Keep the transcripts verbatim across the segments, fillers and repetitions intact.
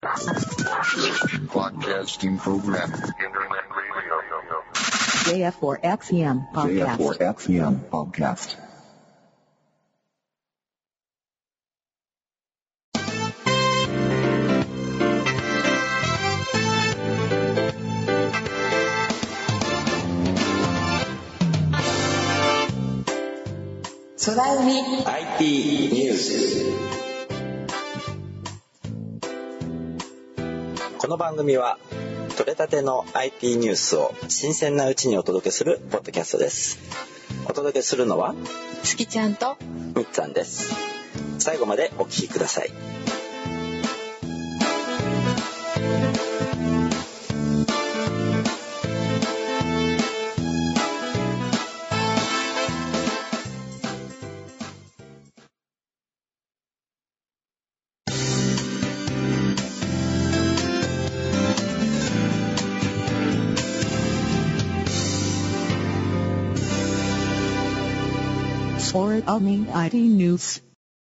Broadcasting program. Internet radio. ジェイエフフォーエックスエムPodcast. ジェイエフフォーエックスエム Podcast. Soraumi アイティー ニュース。この番組は取れたての アイティー ニュースを新鮮なうちにお届けするポッドキャストです。お届けするのは月ちゃんとみっつぁんです。最後までお聞きください。 Soraumi アイティー ニュース。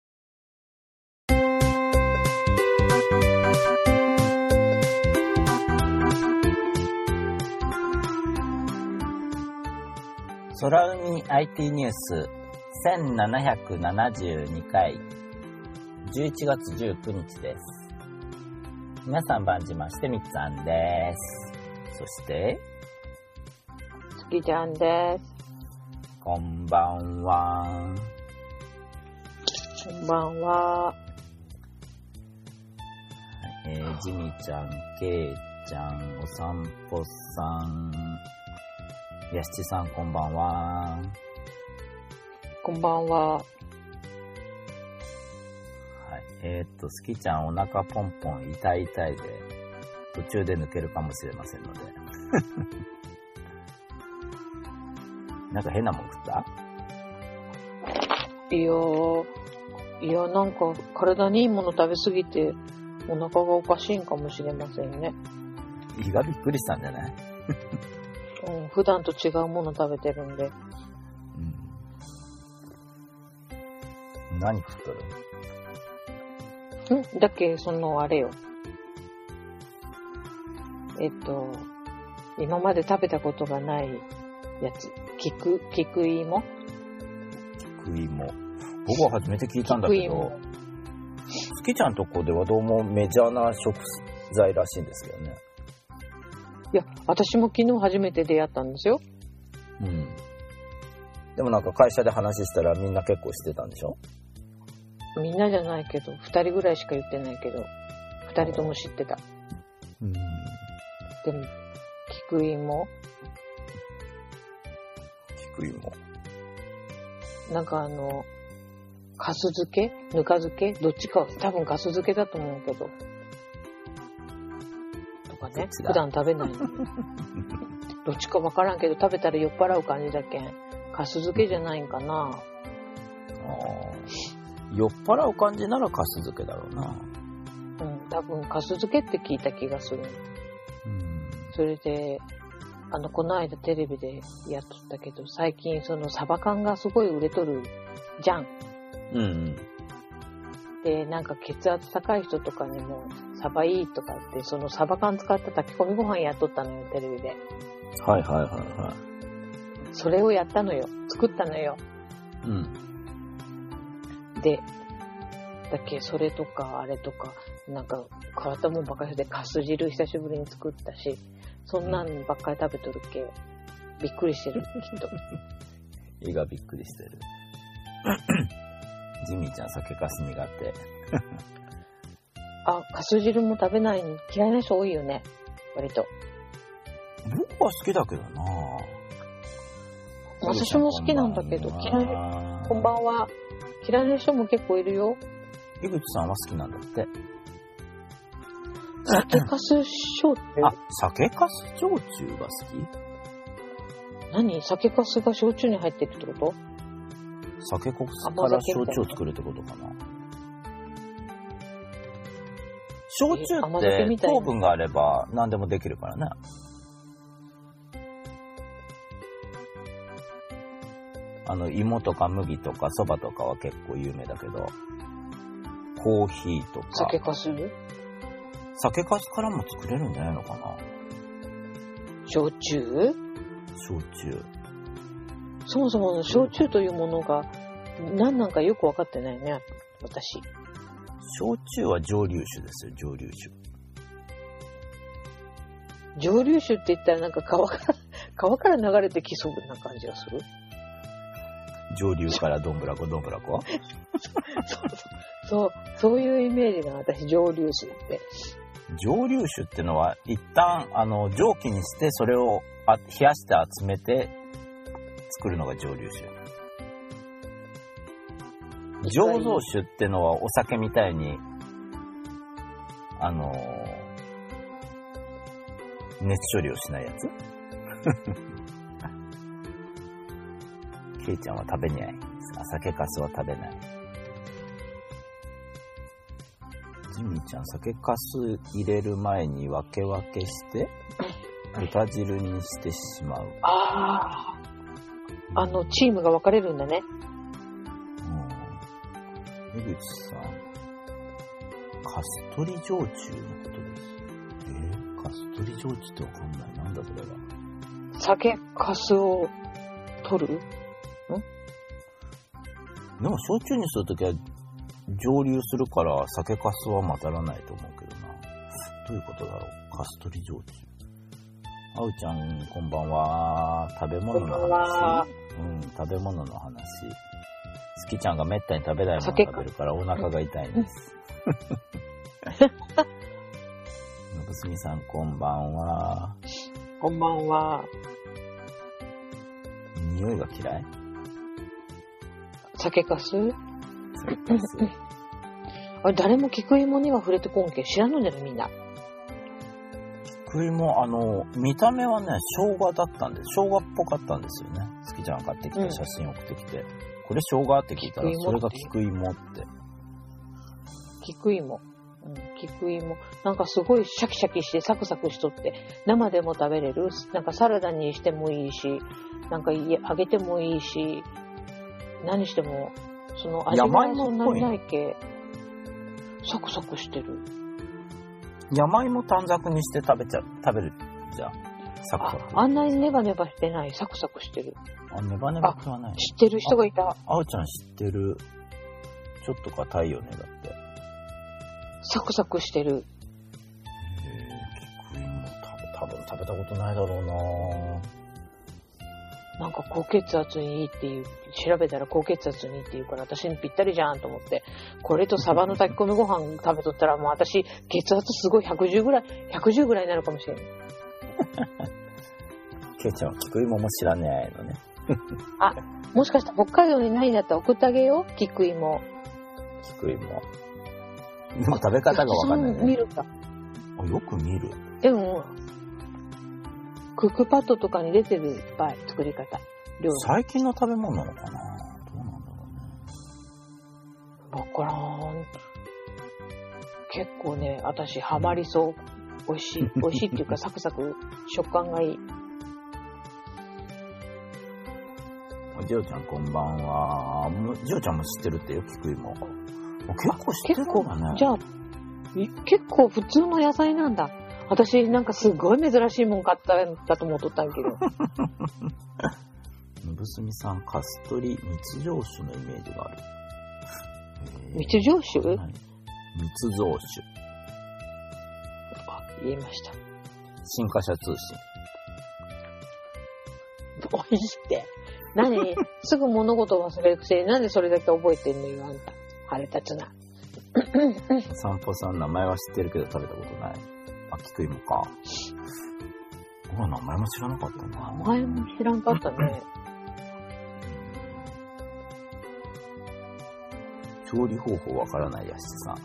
空海 アイティー ニュースせんななひゃくななじゅうにかいじゅういちがつじゅうくにちです。皆さん、番じましてみっつぁんです。そして月ちゃんです。 こんばんは。 こんばんは。 えー、ジミちゃん、ケイちゃん、お散歩さん、やしちさん、こんばんは。 こんばんは。 はい、えー、っと、すきちゃん、お腹ポンポン痛い痛いで、途中で抜けるかもしれませんので。なんか変なもん食った？ いやー、いや、なんか体にいいもの食べ過ぎて、お腹がおかしいんかもしれませんね。 胃がびっくりしたんじゃない？ うん、普段と違うもの食べてるんで。 うん、何食っとる？ んだっけ、そのあれよ。えっと、今まで食べたことがないやつ。菊、菊芋？ 菊芋。僕は初めて聞いたんだけど、すきちゃんとこではどうもメジャーな食材らしいんですけどね。 いや、私も昨日初めて出会ったんですよ。 うん。でもなんか会社で話したらみんな結構してたんでしょ？ みんなじゃないけど、二人ぐらいしか言ってないけど、二人とも知ってた。 うん。 でも、菊芋？ 菊芋。 なんかあの、かす漬け？ぬか漬け？どっちか、多分かす漬けだと思うけど。とかね、普段食べないのに。どっちかわからんけど、食べたら酔っ払う感じだけん。かす漬けじゃないんかな。 ああ。酔っ払う感じならかす漬けだろうな。 うん、多分かす漬けって聞いた気がする。 うん。 それで、あの、この間テレビでやっとったけど、最近そのサバ缶がすごい売れとるじゃん。 うんうん。 で、なんか血圧高い人とかにもサバいいとかって、そのサバ缶使った炊き込みご飯やっとったのよ、テレビで。 はいはいはいはい。 それをやったのよ。作ったのよ。 うん。 で、だっけ、それとかあれとか、なんか変わったもんばっかりで、かす汁久しぶりに作ったし、そんなんばっかり食べとるけ、びっくりしてる、きっと。 胃がびっくりしてる。ジミーちゃん、酒かす苦手。 あ、かす汁も食べないの嫌いな人多いよね、割と。 僕は好きだけどな。 私も好きなんだけど、嫌いな、こんばんは。嫌いな人も結構いるよ。 井口さんは好きなんだって。 酒かす焼酎？ あ、酒かす焼酎が好き？ 何？酒かすが焼酎に入ってるってこと？ 酒かすから焼酎を作るってことかな。焼酎って糖分があれば何でもできるからね。あの芋とか麦とかそばとかは結構有名だけど、コーヒーとか酒かす？ 酒粕からも作れるんじゃないのかな。 焼酎？ 焼酎。 そもそもの焼酎というものが何なんかよく分かってないね、私。 焼酎は蒸留酒ですよ、蒸留酒。 蒸留酒って言ったらなんか川から、川から流れてきそうな感じがする。 蒸留からどんぶらこどんぶらこそう、そういうイメージが私、蒸留酒って。 蒸留酒ってのは一旦あの蒸気にしてそれをあ冷やして集めて作るのが蒸留酒。醸造酒ってのはお酒みたいにあの熱処理をしないやつ。ケイちゃんは食べない。酒粕は食べない。ジミーちゃん、酒粕入れる前に分け分けして豚汁にしてしまう。 ああ、あのチームが分かれるんだね。 うん。江口さん、カストリ焼酎のことです。えー、カストリ焼酎って分かんない。なんだそれは。 酒粕を取る？ん？ でも焼酎にするときは蒸留するから酒粕は混ざらないと思うけどな。どういうことだろう。カストリ焼酎。あうちゃんこんばんは。食べ物の話。うん、食べ物の話。すきちゃんがめったに食べないものを食べるからお腹が痛いんです。のぶすみさんこんばんは。 こんばんは。 匂いが嫌い？ 酒粕？あれ誰も菊芋には触れてこんけ知らんのじゃないみんな。 菊芋あの見た目はね生姜だったんです。生姜っぽかったんですよね。好きちゃんが買ってきた写真送ってきて、うん、これ生姜って聞いたらそれが菊芋って。 菊芋、うん、菊芋なんかすごいシャキシャキしてサクサクしとって生でも食べれる。なんかサラダにしてもいいし、なんか揚げてもいいし、何してもその味はそんなにないけ。サクサクしてる。 山芋短冊にして食べちゃ食べるじゃん。サクサク。 あ、あんなにネバネバしてない。サクサクしてる。 あ、ネバネバはない。 知ってる人がいた。 あおちゃん知ってる。ちょっと硬いよねだって。 サクサクしてる。 えー、菊芋多分食べたことないだろうな。 なんか高血圧にいいっていう、調べたら高血圧にいいっていうから私にぴったりじゃんと思って、これとサバの炊き込みご飯食べとったらもう私血圧すごいひゃくじゅうぐらい、ひゃくじゅうぐらいになるかもしれない。 ケイちゃんは菊芋も知らないのね。 あ、もしかしたら北海道にないんだったら送ってあげよう、菊芋。 菊芋。でも食べ方がわかんないね。 見るか。 あ、よく見る。 でも、クックパッドとかに出てるいっぱい作り方。料理。 最近の食べ物なのかな？どうなんだろうね。わからん。結構ね、私ハマりそう。美味しい。美味しいっていうかサクサク食感がいい。 ジオちゃんこんばんは。ジオちゃんも知ってるってよ、菊芋。結構知ってるんだね。 じゃあ、結構普通の野菜なんだ。私なんかすごい珍しいもん買ったんだと思っとったんけど。 のぶすみさん、カストリ密造酒のイメージがある。 密造酒？ 密造酒。 あ、言いました。 新華社通信。 おいしって。何すぐ物事を忘れるくせになんでそれだけ覚えてんのよ、あんた。腹立つな。 散歩さん、名前は知ってるけど食べたことない。あ、菊芋か。うわ、名前も知らなかったな。 名前も知らんかったね。 調理方法わからないやしさん。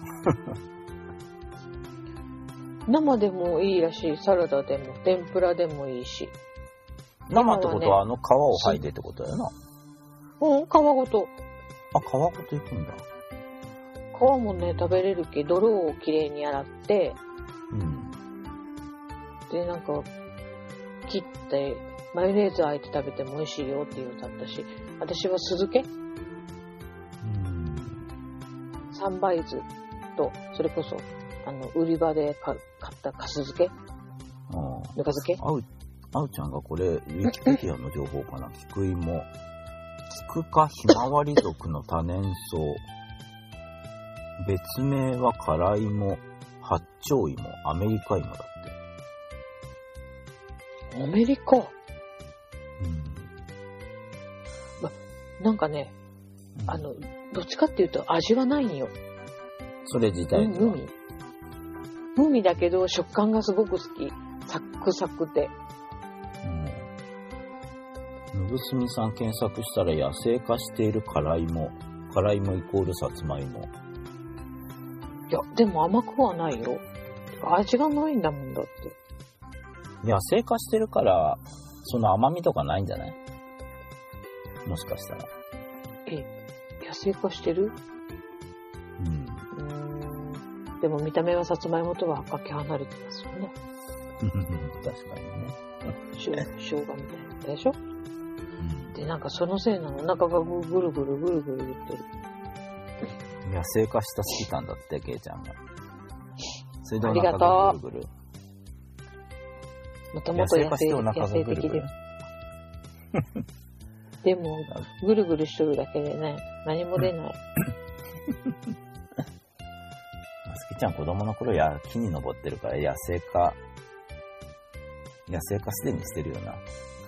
生でもいいらしい。サラダでも天ぷらでもいいし。 生ってことは、ね、あの皮を剥いでってことだよな。 うん、皮ごと。 あ、皮ごといくんだ。 皮もね食べれるけど、泥をきれいに洗って、 うん、 でなんか切ってマヨネーズあえて食べても美味しいよっていうのだったし、私は酢漬け、うん、三杯酢とそれこそあの、売り場でか買ったかす漬けうん。 ぬか漬けあう、あうちゃんがこれ、ウィキペディアの情報かな。菊芋。菊科ひまわり属の多年草。別名は辛芋、八丁芋、アメリカ芋だって。 アメリカ。 うん。 なんかね、 うん、 あの、どっちかっていうと味はないんよ。 それ自体には。 無味。無味だけど食感がすごく好き。サックサクで。 うん。ぬぶすみさん検索したら野生化している辛芋。辛芋イコールさつまいも。 いや、でも甘くはないよ。味がないんだもんだって。 野生化してるから、その甘みとかないんじゃない？もしかしたら。 え、野生化してる？ うん。 うーん。でも見た目はさつまいもとはかけ離れてますよね。 確かにね。 生姜みたいなでしょ？ うん。 で、なんかそのせいなの。お腹がぐるぐるぐるぐる言ってる。 野生化した好き感だって、ケイちゃんが。それでおありが腹とうがぐるぐる。 もともと野生野生化してお腹がぐるぐる野生的で。でも、ぐるぐるしとるだけでね、何も出ない。 スキちゃん子供の頃や木に登ってるから野生化、野生化すでにしてるよな。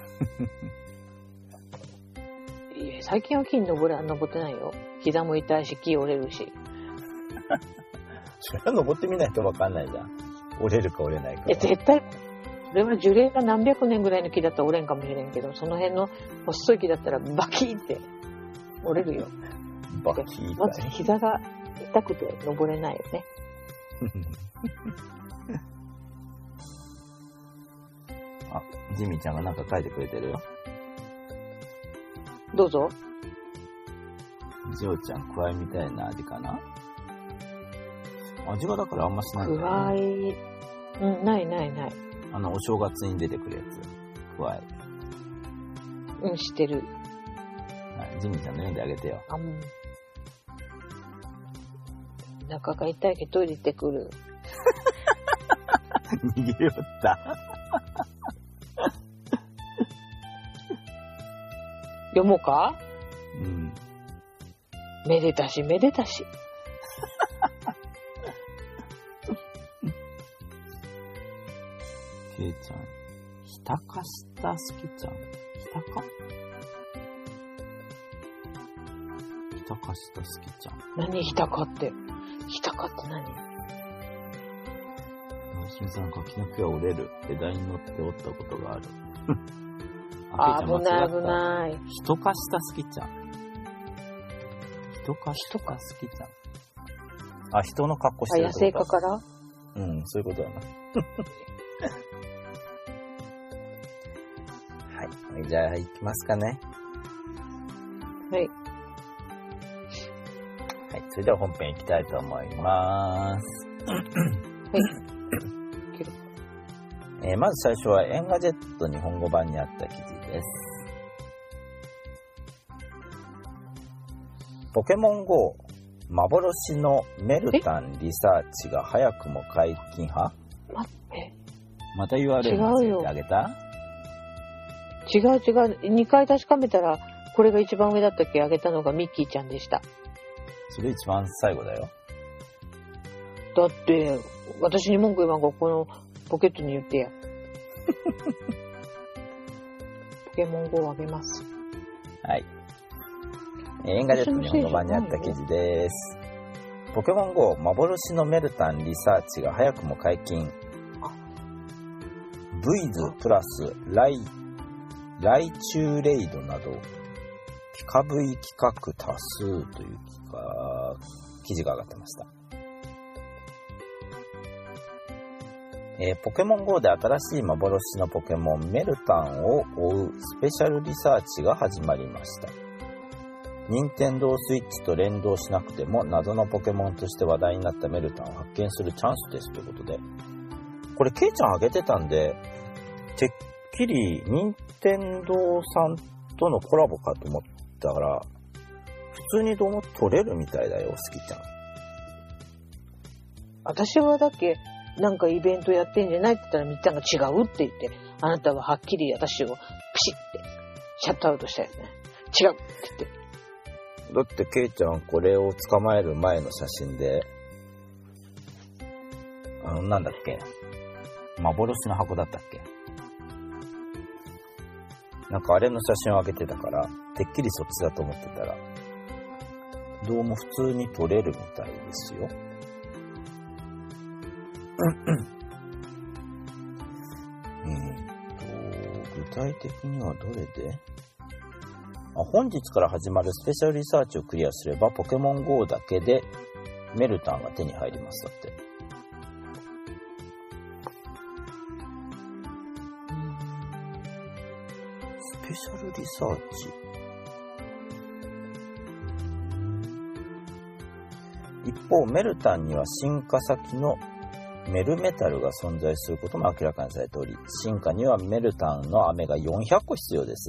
いや最近は木に登れ、登ってないよ。膝も痛いし、木折れるし。 それは登ってみないとわかんないじゃん。折れるか折れないか。 え、絶対、それは樹齢が何百年ぐらいの木だったら折れんかもしれんけど、その辺の細い木だったらバキーって折れるよ。 バキーまず膝が痛くて登れないよね。 あ、ジミーちゃんがなんか書いてくれてるよ。 どうぞ。 ジョーちゃん、クワイみたいな味かな？味がだからあんましないんクだよね。 ワイ、うん、ないないない。 あの、お正月に出てくるやつ。クワイ。 うん、知ってる。 はい、ジミーちゃんの読んであげてよ。 あん。お腹が痛いけどトイレ行ってくる。 逃げよった。 読もうか？ うん。 めでたしめでたし。 ケイちゃん、ひたかしたすきちゃん。ひたかひたかしたすきちゃん。 何ひたかって。ひたかって何？ しみさん、柿の木は折れる。枝に乗って折ったことがある。 あ、危ない危ない。 ひとかしたすきちゃん。ひとかしたすきちゃん。あ、人の格好してるあ、野生化から？ うん、そういうことだな。はい。じゃあ、行きますかね。 はい。 はい。それでは本編行きたいと思います。はい。えー、まず最初はエンガジェット日本語版にあった記事です。ポケモン ゴー 幻のメルタンリサーチが早くも解禁派？ 待って。 また ユーアールエル についてあげた？ 違う違う。にかい確かめたら、これが一番上だったっけ？あげたのがミッキーちゃんでした。 それ一番最後だよ。 だって、私に文句言わんがこのポケットに言ってや。ポケモン ゴー をあげます。 はい。エンガジェット日本語版にあった記事です。ポケモン ゴー 幻のメルタンリサーチが早くも解禁。ブイズ プラスライ、ライチューレイドなど、ピカ V 企画多数という記事が上がってました。えー、ポケモン ゴー で新しい幻のポケモンメルタンを追うスペシャルリサーチが始まりました。任天堂スイッチと連動しなくても謎のポケモンとして話題になったメルタンを発見するチャンスですということで、これケイちゃんあげてたんで、てっきり任天堂さんとのコラボかと思ったから、普通にどうも取れるみたいだよ、好きちゃん。 私はだけ、なんかイベントやってんじゃないって言ったらみっちゃんが違うって言って、あなたははっきり私をプシッてシャットアウトしたよね。違うって言って。 だってケイちゃんこれを捕まえる前の写真で、あのなんだっけ、幻の箱だったっけ、なんかあれの写真を上げてたから、てっきりそっちだと思ってたら、どうも普通に撮れるみたいですよ。えーと、具体的にはどれで？あ、本日から始まるスペシャルリサーチをクリアすれば、ポケモン ゴー だけでメルタンが手に入ります。だって。スペシャルリサーチ。一方、メルタンには進化先のメルメタルが存在することも明らかにされており、進化にはメルタンの飴がよんひゃっこ必要です。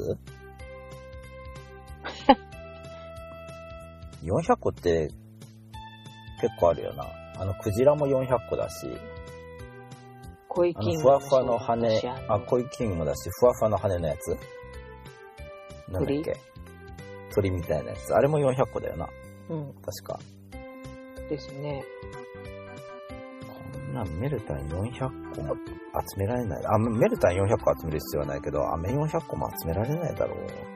よんひゃっこって結構あるよな。あのクジラもよんひゃっこだし、 コイキングふわふわの羽、あ、コイキングもだし、ふわふわの羽のやつなんだっけ、鳥みたいなやつ、あれもよんひゃっこだよな。 うん、 確かですね。 こんなメルタンよんひゃっこも集められない。あ、メルタンよんひゃっこ集める必要はないけど、飴よんひゃっこも集められないだろう。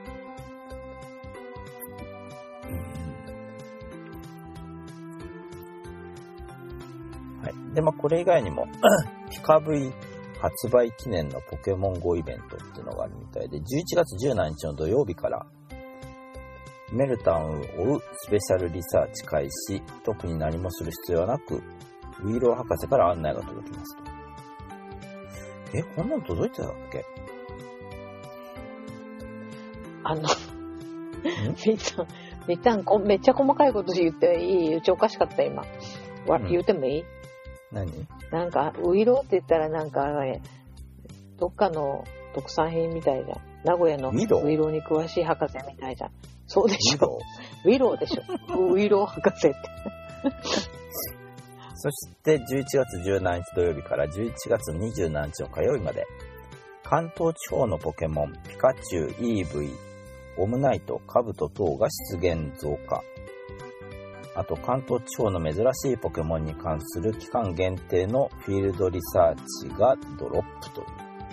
で、まあ、これ以外にも、ピカ ブイ 発売記念のポケモン ゴー イベントっていうのがあるみたいで、じゅういちがつじゅうしちにちの土曜日から、メルタンを追うスペシャルリサーチ開始、特に何もする必要はなく、ウィーロー博士から案内が届きますと。え、こんなの届いてたっけ？ あの、みっちゃん、みっちゃん、めっちゃ細かいこと言っていい？うちおかしかった、今。わ、うん、言ってもいい？ 何？ なんか、ウイローって言ったらなんか、ね、どっかの特産品みたいじゃん。名古屋のウイローに詳しい博士みたいじゃん。そうでしょ。ウイローでしょ。ウイロー博士って。 そしてじゅういちがつじゅうしちにち土曜日からじゅういちがつにじゅうしちにちの火曜日まで、関東地方のポケモン、ピカチュウ、イーブイ、オムナイト、カブト等が出現増加。あと関東地方の珍しいポケモンに関する期間限定のフィールドリサーチがドロップという。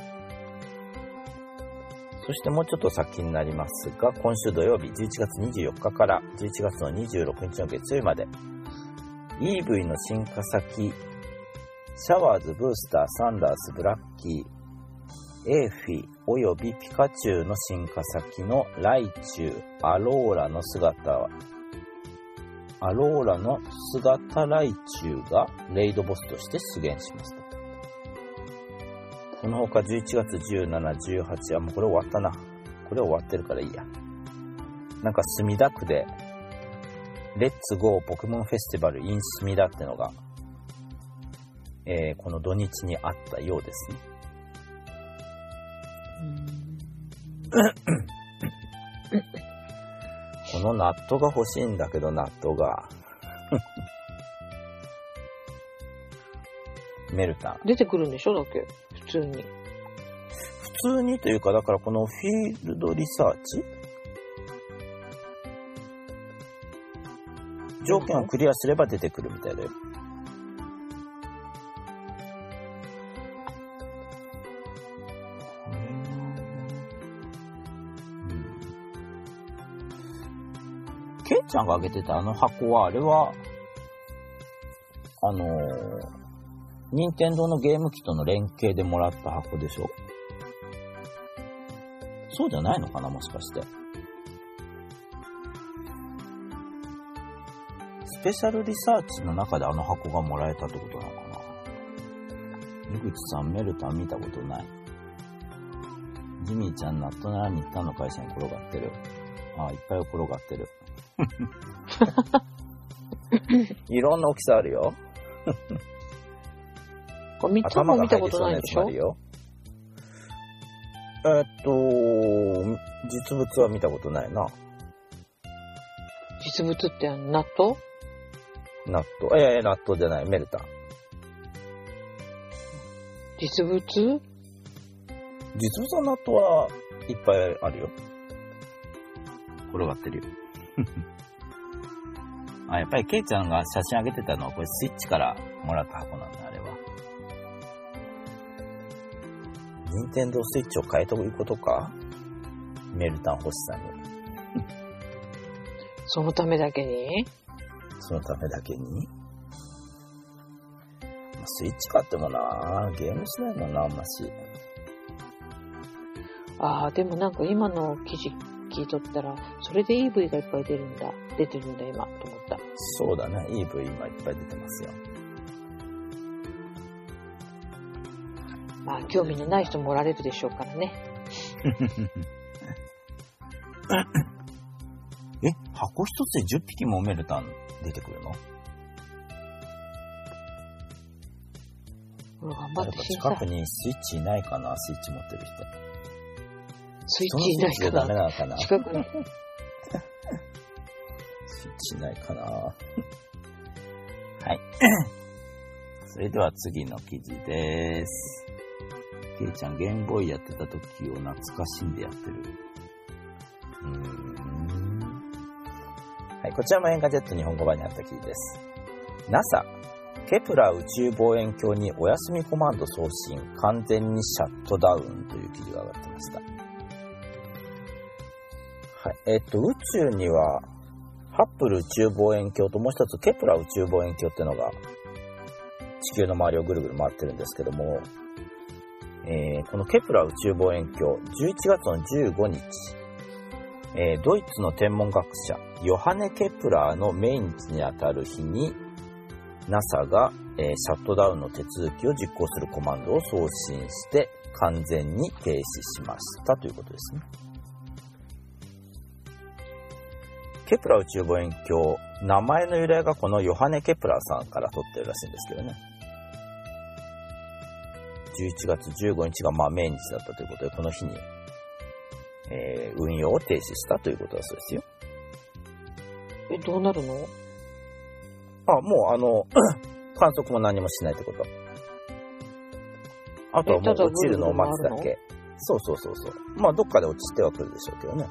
そしてもうちょっと先になりますが、今週土曜日じゅういちがつにじゅうよっかからじゅういちがつのにじゅうろくにちの月曜日まで、イーブイ の進化先、シャワーズ、ブースター、サンダース、ブラッキー、エーフィおよびピカチュウの進化先のライチュウ、アローラの姿は、アローラの姿ライチュウがレイドボスとして出現しますと。その他じゅういちがつじゅうしち、じゅうはち、あ、もうこれ終わったな。これ終わってるからいいや。なんか墨田区で、レッツゴーポケモンフェスティバル in 墨田ってのが、えー、この土日にあったようですね。このナットが欲しいんだけど、ナットが。メルタン。 出てくるんでしょだっけ普通に。 普通にというか、だからこのフィールドリサーチ条件をクリアすれば出てくるみたいだよ。ケイちゃんが挙げてたあの箱は、あれは、あのー、任天堂のゲーム機との連携でもらった箱でしょ？そうじゃないのかな、もしかして。スペシャルリサーチの中であの箱がもらえたってことなのかな。井口さん、メルタン見たことない。ジミーちゃん、ナットなら日韓の会社に転がってる。ああ、いっぱい転がってる。いろんな大きさあるよ。 これみっつも見たことないでしょ？ えー、っと、実物は見たことないな。 実物って納豆？ 納豆。いやいや、納豆じゃない。メルタン。 実物？ 実物のナットはいっぱいあるよ。転がってるよ。あ、やっぱりケイちゃんが写真上げてたのはこれスイッチからもらった箱なんだ、あれは。ニンテンドースイッチを変えということか？メルタン欲しさに。 そのためだけに？ そのためだけに？スイッチ買ってもな、ゲームしないもんな、あんまし。 ああ、でもなんか今の記事聞いとったら、それで イーブイ がいっぱい出るんだ。出てるんだ今、と思った。 そうだね、イーブイ 今いっぱい出てますよ。 まあ、興味のない人もおられるでしょうからね。 え、箱一つでじゅっぴきもメルタン出てくるの？ これ頑張って審査。 近くにスイッチいないかな、スイッチ持ってる人。 スイッチいないかな。 ダメなのかな。 近くに。 スイッチいないかな。はい。それでは次の記事です。ケイちゃん、ゲームボーイやってた時を懐かしんでやってる。うーん。はい、こちらもエンガジェット日本語版にあった記事です。NASA、ケプラ宇宙望遠鏡にお休みコマンド送信、完全にシャットダウンという記事が上がってました。はい、えっと、宇宙には、ハッブル宇宙望遠鏡ともう一つケプラ宇宙望遠鏡っていうのが地球の周りをぐるぐる回ってるんですけども、えー、このケプラ宇宙望遠鏡じゅういちがつのじゅうごにち、えー、ドイツの天文学者ヨハネ・ケプラーの命日にあたる日に NASA が、えー、シャットダウンの手続きを実行するコマンドを送信して完全に停止しましたということですね。ケプラ宇宙望遠鏡、名前の由来がこのヨハネ・ケプラーさんから取ってるらしいんですけどね。じゅういちがつじゅうごにちがまあ命日だったということで、この日に、えー、運用を停止したということだそうですよ。 え、どうなるの？ あ、もうあの、観測も何もしないってこと。あとはもう落ちるのを待つだけ。そうそうそうそう。まあどっかで落ちてはくるでしょうけどね。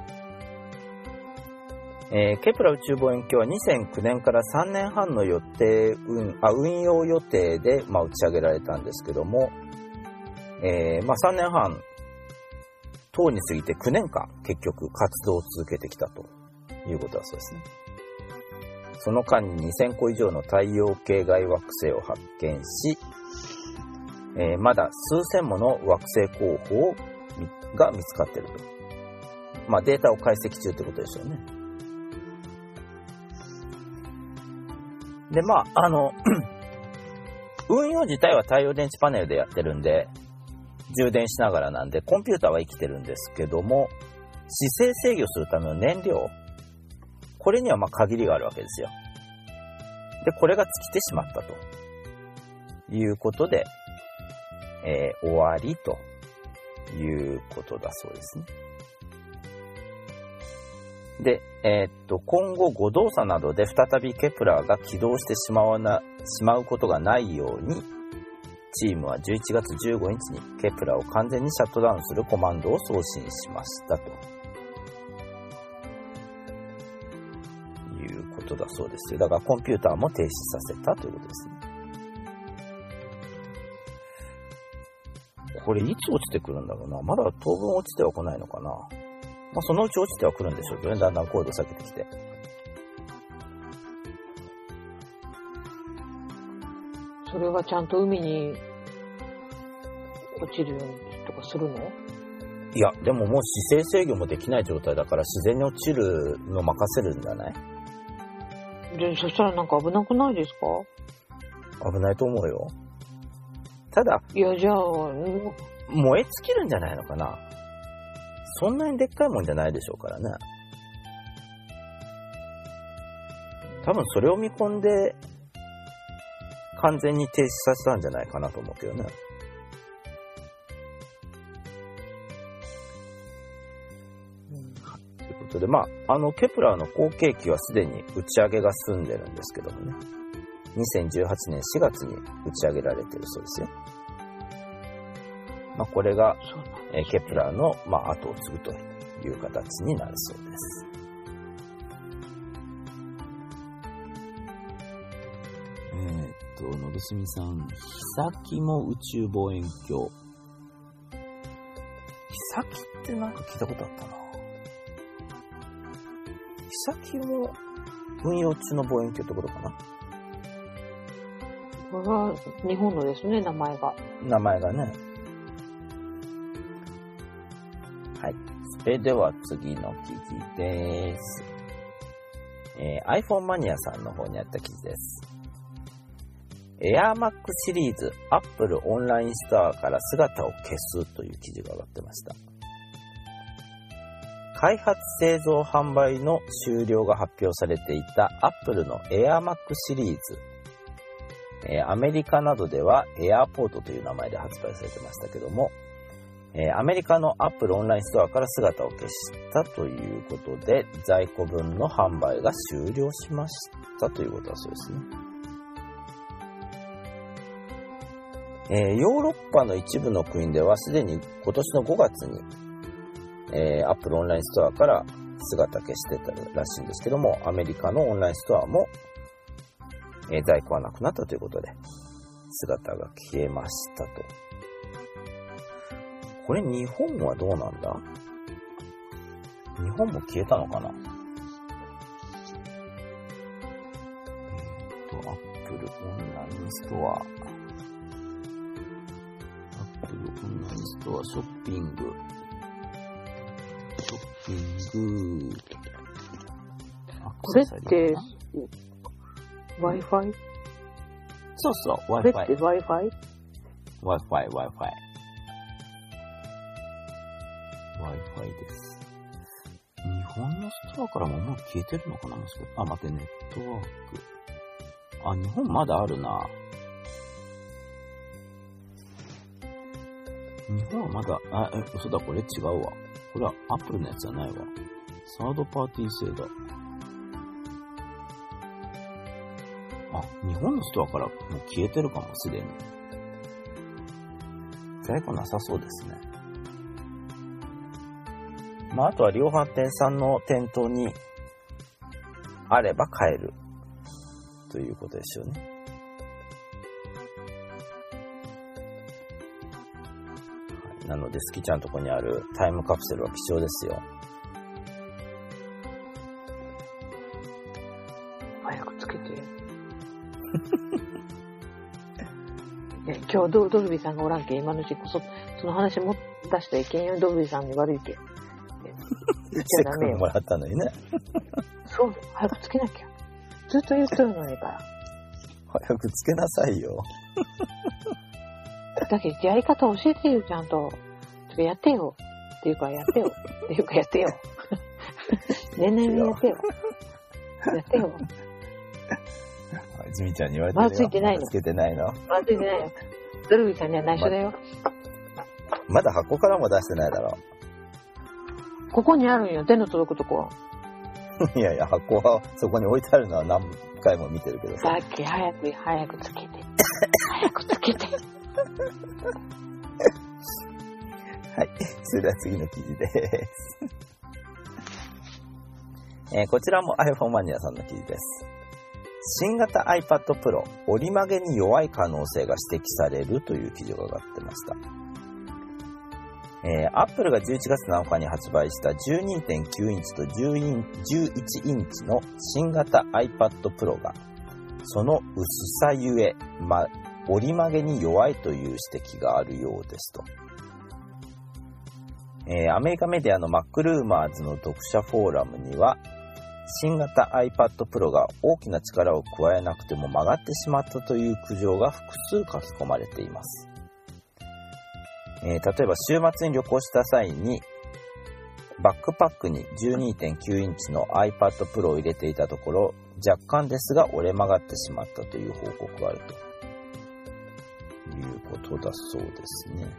えー、ケプラ宇宙望遠鏡はにせんきゅうねんからさんねんはんの予定運あ運用予定で、まあ、打ち上げられたんですけども、えーまあ、さんねんはん等に過ぎてきゅうねんかん結局活動を続けてきたということだそうですね。その間ににせんこ以上の太陽系外惑星を発見し、えー、まだ数千もの惑星候補が見つかっていると。まあ、データを解析中ってことでしょうね。で、まあ、あの、運用自体は太陽電池パネルでやってるんで、充電しながらなんで、コンピューターは生きてるんですけども、姿勢制御するための燃料、これにはまあ限りがあるわけですよ。で、これが尽きてしまったということで、えー、終わりということだそうですね。で、えー、っと、今後誤動作などで再びケプラーが起動してしまわな、しまうことがないように、チームはじゅういちがつじゅうごにちにケプラーを完全にシャットダウンするコマンドを送信しましたということだそうですよ。だからコンピューターも停止させたということですね。これいつ落ちてくるんだろうな。まだ当分落ちては来ないのかな。まあ、そのうち落ちては来るんでしょうけどね。だんだん高度下げてきて。 それはちゃんと海に落ちるようにとかするの？ いや、でももう姿勢制御もできない状態だから自然に落ちるの任せるんじゃない？ で、そしたらなんか危なくないですか？ 危ないと思うよ。ただ、 いや、じゃあ、 燃え尽きるんじゃないのかな。そんなにでっかいもんじゃないでしょうからね。多分それを見込んで完全に停止させたんじゃないかなと思うけどね。うん、ということで、まあ、あのケプラーの後継機はすでに打ち上げが済んでるんですけどもね。にせんじゅうはちねんしがつに打ち上げられてるそうですよ。 まあ、これが、 そうなんですねえーケプラーの、まあ、後を継ぐという形になるそうです。えーっと、のぶすみさん、ひさきも宇宙望遠鏡。ひさきってなんか聞いたことあったな。ひさきも運用中の望遠鏡ってことかな。 これは日本のですね、名前が。 名前がね。はい。それでは次の記事です。えー、iPhone マニアさんの方にあった記事です。AirMac シリーズ Apple オンラインストアから姿を消すという記事が上がってました。開発製造販売の終了が発表されていた Apple の AirMac シリーズ、えー、アメリカなどでは AirPort という名前で発売されてましたけども、えー、アメリカの Apple オンラインストアから姿を消したということで、在庫分の販売が終了しましたということだそうですね。えー、ヨーロッパの一部の国ではすでに今年のごがつに、えー、Apple オンラインストアから姿消してたらしいんですけども、アメリカのオンラインストアも、えー、在庫はなくなったということで姿が消えましたと。これ日本はどうなんだ？日本も消えたのかな？えっと、Apple オンラインストア。Apple オンラインストア、ショッピング。ショッピング。 これって、Wi-Fi？ そうそう、 これ Wi-Fi。 って Wi-Fi？ Wi-Fi、Wi-Fi。Wi-Fi です。日本のストアからももう消えてるのかな、もしかして。あ、待って、ネットワーク。あ、日本まだあるな。日本はまだ、あ、え、嘘だ、これ違うわ。これは Apple のやつじゃないわ。サードパーティー製だ。あ、日本のストアからもう消えてるかも、すでに。在庫なさそうですね。まあ、あとは量販店さんの店頭にあれば買えるということでしょうね。はい、なので、スキちゃんのとこにあるタイムカプセルは貴重ですよ。 早くつけて。ね、今日ド、ドルビーさんがおらんけ、今のうちこそ、その話も出したらいけんよ、ドルビーさんに悪いけ。言っちゃダメよ。 もらったのにね。 そう、早くつけなきゃ。ずっと言っとるのにから。 早くつけなさいよ。 だけど、やり方教えてよ、ちゃんと。ちょっとやってよ。っていうか、やってよ。っていうか、やってよ。年々やってよ。やってよ。 ジミちゃんに言われてるよ。 まだついてないの。 つけてないの。 まだついてないよ。ドルビーさんには内緒だよ。 ま、まだ箱からも出してないだろ。 ここにあるんよ、手の届くとこ。 いやいや、箱はそこに置いてあるのは何回も見てるけどさ。 さっき早く、早くつけて。早くつけて。 はい。それでは次の記事です。えー、こちらも iPhone マニアさんの記事です。新型 iPad Pro 折り曲げに弱い可能性が指摘されるという記事が上がってました。えー、Apple がじゅういちがつなのかに発売した じゅうにてんきゅうインチとじゅういちインチの新型 iPad Pro がその薄さゆえ、ま、折り曲げに弱いという指摘があるようですと。えー、アメリカメディアの MacRumors の読者フォーラムには新型 iPad Pro が大きな力を加えなくても曲がってしまったという苦情が複数書き込まれています。えー、例えば週末に旅行した際にバックパックに じゅうにてんきゅうインチの iPad Pro を入れていたところ若干ですが折れ曲がってしまったという報告があるということだそうですね。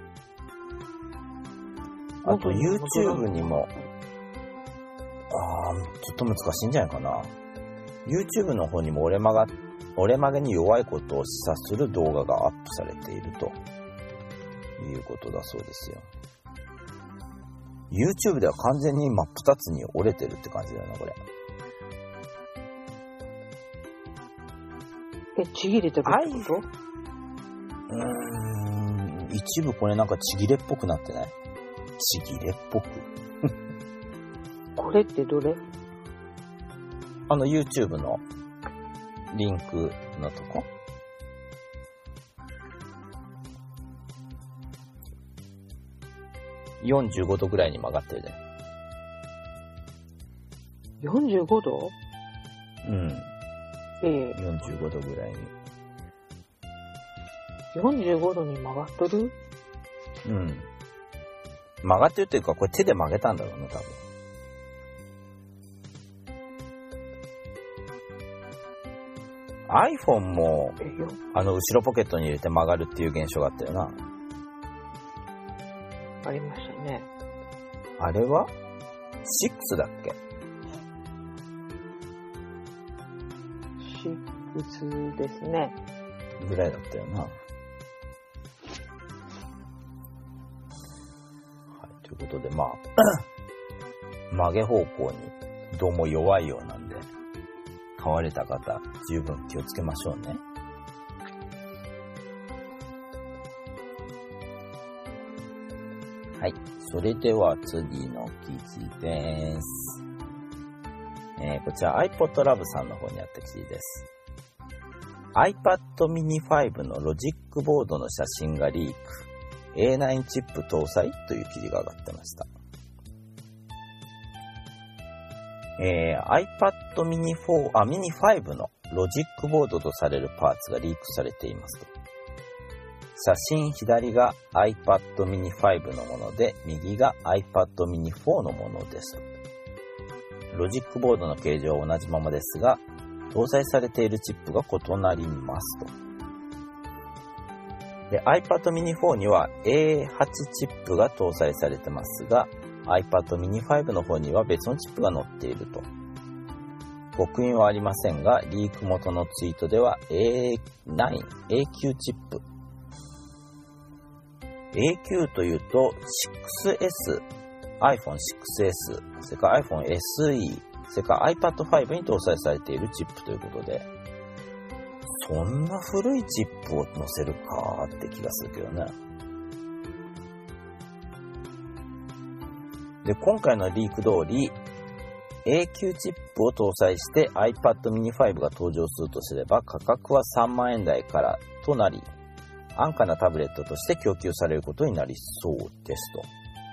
あと YouTube にもあーちょっと難しいんじゃないかな。 YouTube の方にも折れ曲が折れ曲げに弱いことを示唆する動画がアップされているといいうことだそうですよ。YouTube では完全に真っ二つに折れてるって感じだよな、これ。 え、ちぎれてるってこと？ うーん、一部これなんかちぎれっぽくなってない？ちぎれっぽく。 これってどれ？ あの YouTube のリンクのとこ。よんじゅうごどぐらいに曲がってるね。 よんじゅうごど？ うん。 ええ。 よんじゅうごどぐらいに。 よんじゅうごどに曲がっとる？ うん。曲がってるっていうか、これ手で曲げたんだろうな、多分。iPhone も、あの、後ろポケットに入れて曲がるっていう現象があったよな。 ありましたね。 あれは ?ろく だっけ？ ろく ですね。 ぐらいだったよな。はい、ということで、まあ、曲げ方向にどうも弱いようなんで、買われた方、十分気をつけましょうね。はい。それでは次の記事です。えー、こちら iPod Lab さんの方にあった記事です。iPad mini ファイブのロジックボードの写真がリーク。エーナイン チップ搭載という記事が上がってました。えー、iPad mini フォー、あ、mini ファイブのロジックボードとされるパーツがリークされていますと。写真左が iPad mini ファイブのもので、右が iPad mini フォーのものですと。ロジックボードの形状は同じままですが、搭載されているチップが異なりますと。で、iPad mini フォーには エーエイト チップが搭載されてますが、iPad mini ファイブの方には別のチップが載っていると。刻印はありませんが、リーク元のツイートでは エーナイン、エーキュー チップ。エーキュー というと シックスエス、iPhone シックスエス、それから iPhone エスイー、それから iPad ファイブに搭載されているチップということで、そんな古いチップを載せるかーって気がするけどね。で、今回のリーク通り、エーキュー チップを搭載して iPad mini ファイブが登場するとすれば、価格はさんまんえん台からとなり、安価なタブレットとして供給されることになりそうですと。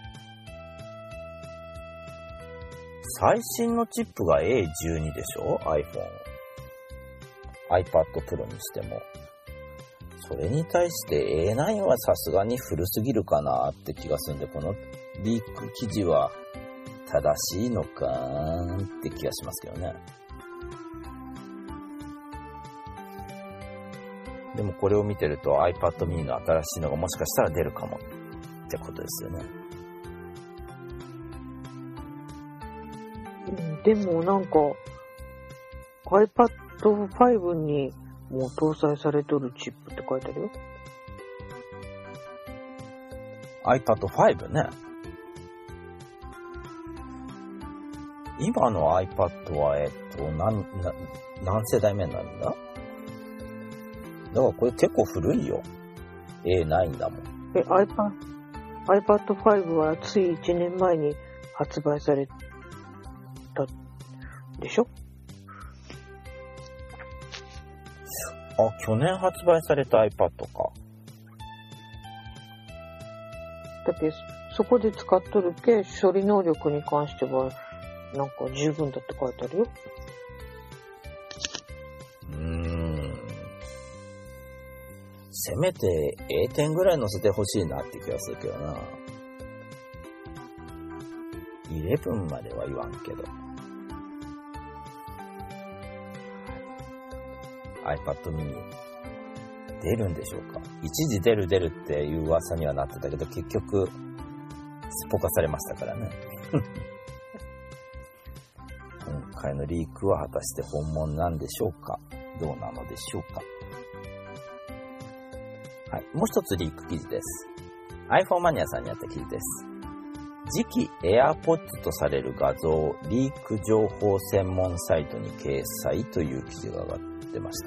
最新のチップが エーじゅうに でしょ ?iPhone。iPad Pro にしても。それに対して エーナイン はさすがに古すぎるかなって気がするんで、このリーク記事は正しいのかーって気がしますけどね。でもこれを見てると iPad mini の新しいのがもしかしたら出るかもってことですよね。 でもなんか iPad ファイブにもう搭載されとるチップって書いてあるよ。 iPad ファイブね。今の iPad はえっと何な何世代目なんだ？だからこれ結構古いよ。エーナイン だもん。 え、iPad、iPad ファイブはついいちねんまえに発売されたでしょ？ あ、去年発売された iPad か。 だけど、そこで使っとるけ、処理能力に関しては、なんか十分だって書いてあるよ。 うーん。せめて エーテン ぐらい乗せてほしいなって気がするけどな。じゅういちまでは言わんけど。iPad mini 出るんでしょうか。一時出る出るっていう噂にはなってたけど、結局すっぽかされましたからね。今回のリークは果たして本物なんでしょうか、どうなのでしょうか。はい、もう一つリーク記事です。 iPhone マニアさんにあった記事です。次期 AirPods とされる画像リーク情報専門サイトに掲載という記事が上がってました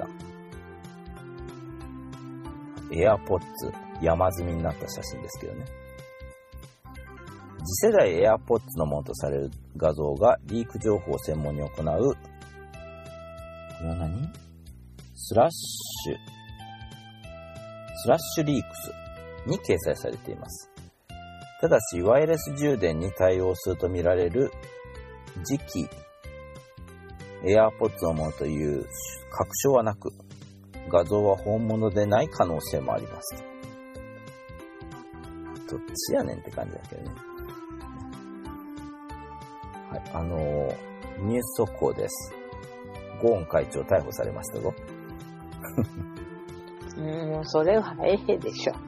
。AirPods 山積みになった写真ですけどね。次世代 AirPods のものとされる画像がリーク情報を専門に行う、これは何？スラッシュ、スラッシュリークスに掲載されています。ただし、ワイヤレス充電に対応するとみられる次期 AirPods のものという確証はなく、画像は本物でない可能性もあります。どっちやねんって感じだけどね。はい、あのー、ニュース速報です。ゴーン会長逮捕されましたぞ。 うーん、それはええでしょ。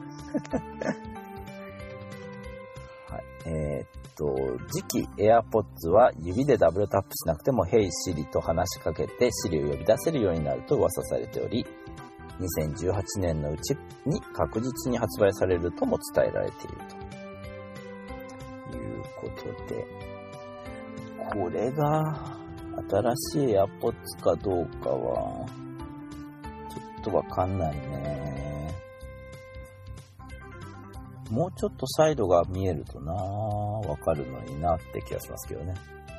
はい、えー、っと、次期 AirPods は指でダブルタップしなくても Hey Siri と話しかけて Siri を呼び出せるようになると噂されており、にせんじゅうはちねんのうちに確実に発売されるとも伝えられているということで、これが新しい AirPods かどうかはちょっとわかんないね。もうちょっとサイドが見えるとな、わかるのになって気がしますけどね。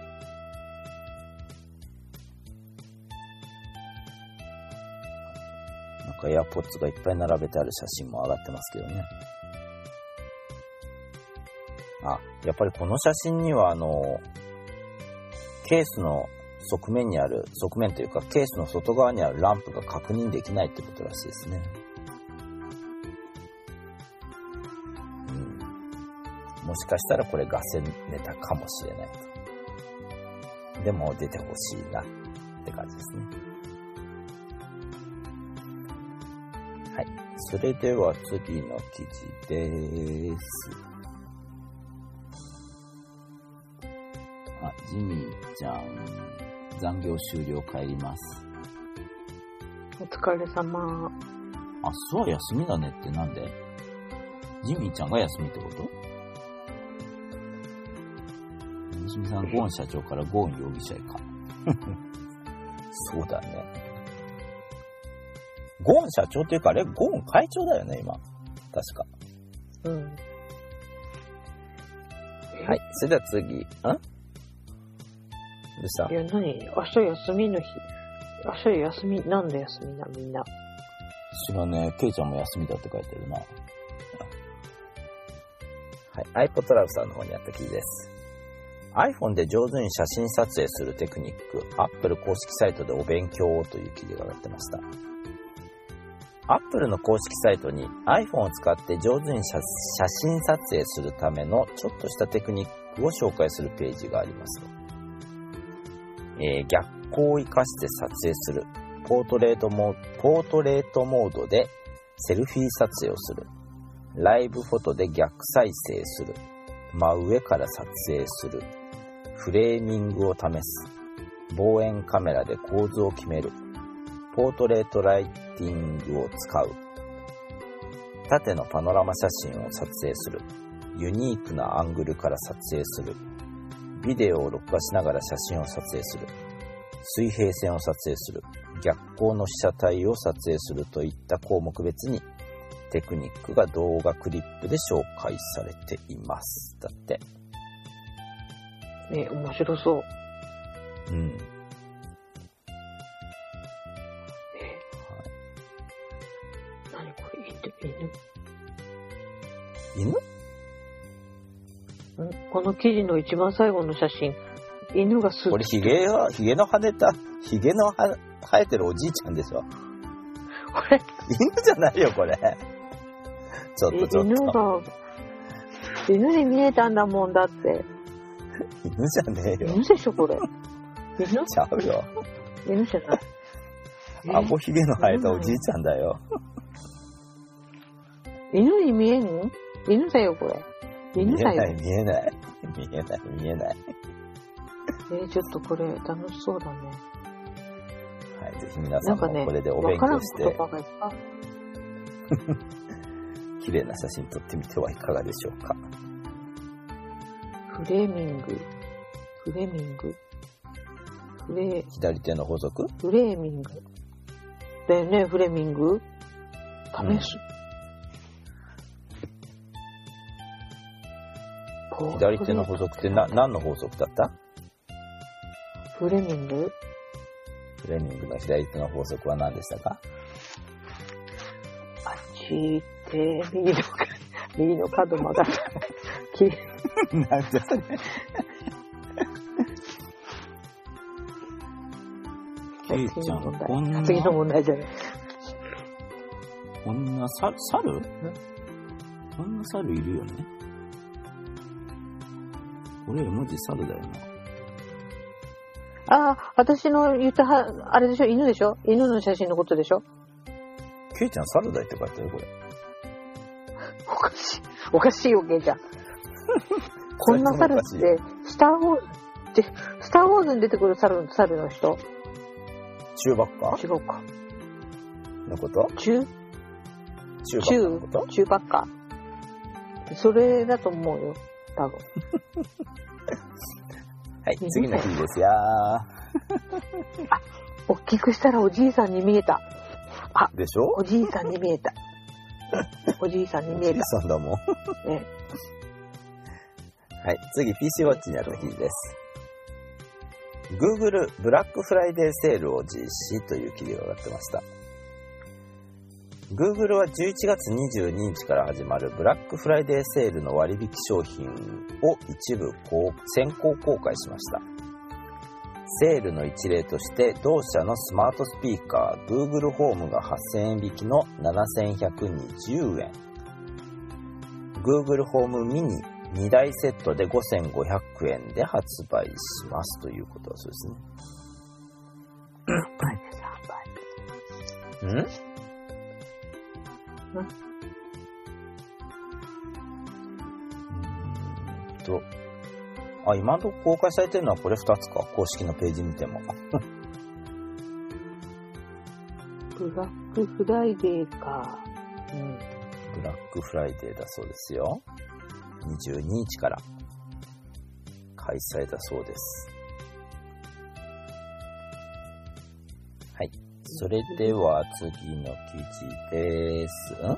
なんか AirPods がいっぱい並べてある写真も上がってますけどね。あ、やっぱりこの写真にはあのケースの側面にある、側面というかケースの外側にあるランプが確認できないってことらしいですね。うん。もしかしたらこれガセネタかもしれないと。でも出てほしいなって感じですね。はい。それでは次の記事です。あ、ジミーちゃん、残業終了帰ります。 お疲れ様。 あ、そう、休みだねってなんで？ジミーちゃんが休みってこと？ジミーさん、ゴーン社長からゴーン容疑者へか。そうだね。ゴーン社長っていうか、あれ、ゴーン会長だよね、今。確か。 うん。 はい、それでは次。ん？どうした？ いや、何？明日休みの日。明日休み、なんで休みな、みんな。 知らねえ、ケイちゃんも休みだって書いてるな。はい、iPod Love さんの方にあった記事です。iPhone で上手に写真撮影するテクニック、Apple 公式サイトでお勉強をという記事が上がってました。Apple の公式サイトに iPhone を使って上手に 写, 写真撮影するためのちょっとしたテクニックを紹介するページがあります。えー、逆光を生かして撮影する。ポートレートモード、ポートレートモードでセルフィー撮影をする。ライブフォトで逆再生する。真上から撮影する。フレーミングを試す。望遠カメラで構図を決める。ポートレートライティングを使う。縦のパノラマ写真を撮影する。ユニークなアングルから撮影する。ビデオを録画しながら写真を撮影する。水平線を撮影する。逆光の被写体を撮影するといった項目別にテクニックが動画クリップで紹介されています。だって。 ね、面白そう。 うん。 何これ、 犬？ 犬？んこの記事の一番最後の写真、犬がすっこれヒゲが、ヒゲの跳ねた、ヒゲのは生えてるおじいちゃんでしょ。これ犬じゃないよ、これ。ちょっとちょっと。 犬が、犬に見えたんだもんだって。 犬じゃねえよ。 犬でしょ、これ。犬？ ちゃうよ。 犬じゃない。 顎ひげの生えたおじいちゃんだよ。 犬に見えんの？犬だよ、これ。犬だよ。 見えない、見えない。見えない、見えない。 えー、ちょっとこれ楽しそうだね。 はい、ぜひ皆さんもこれでお勉強して。 なんかね、わからん言葉がいっぱい。 綺麗な写真撮ってみてはいかがでしょうか。 フレーミング。フレーミング。フレ左手の法則？ フレーミング。だよね、フレーミング。試す。 うん、左手の法則ってな何の法則だった？ フレーミング？ フレーミングの左手の法則は何でしたか？ あっち行って、右の、右の角曲がった。 なんでそれケイちゃん、こんな、 次の問題じゃない。 こんな猿、猿？こんな猿いるよね。これ文字猿だよな。 ああ、私の言ったは、あれでしょ、犬でしょ？犬の写真のことでしょ？ ケイちゃん猿だって書いてあるこれ。 おかしい。おかしいよ、ケイちゃん。こんな猿って、スターウォーズって、スターウォーズに出てくる猿、猿の人？ チューバッカ違うか。 のことチュチューバッカのことチューバッカ。それだと思うよ、多分。 はい、次の日ですよ。あ、 大きくしたらおじいさんに見えた。あ、 でしょ？ おじいさんに見えた。おじいさんに見えた。 おじいさんだもん。 ね。 はい、次 ピーシー ウォッチにあった記事です。Google ブラックフライデーセールを実施という記事が上がってました。Google はじゅういちがつにじゅうににちから始まるブラックフライデーセールの割引商品を一部先行公開しました。セールの一例として同社のスマートスピーカー Google ホームがはっせんえん引きのななせんひゃくにじゅうえん、Google ホームミニにだいセットでごせんごひゃくえんで発売しますということだそうですね。うん？ん？と、あ、今のところ公開されてるのはこれふたつか。公式のページ見ても。 ブラックフライデーか。うん。 ブラックフライデーだそうですよ。にじゅうににちから開催だそうです。はい。それでは次の記事です。ん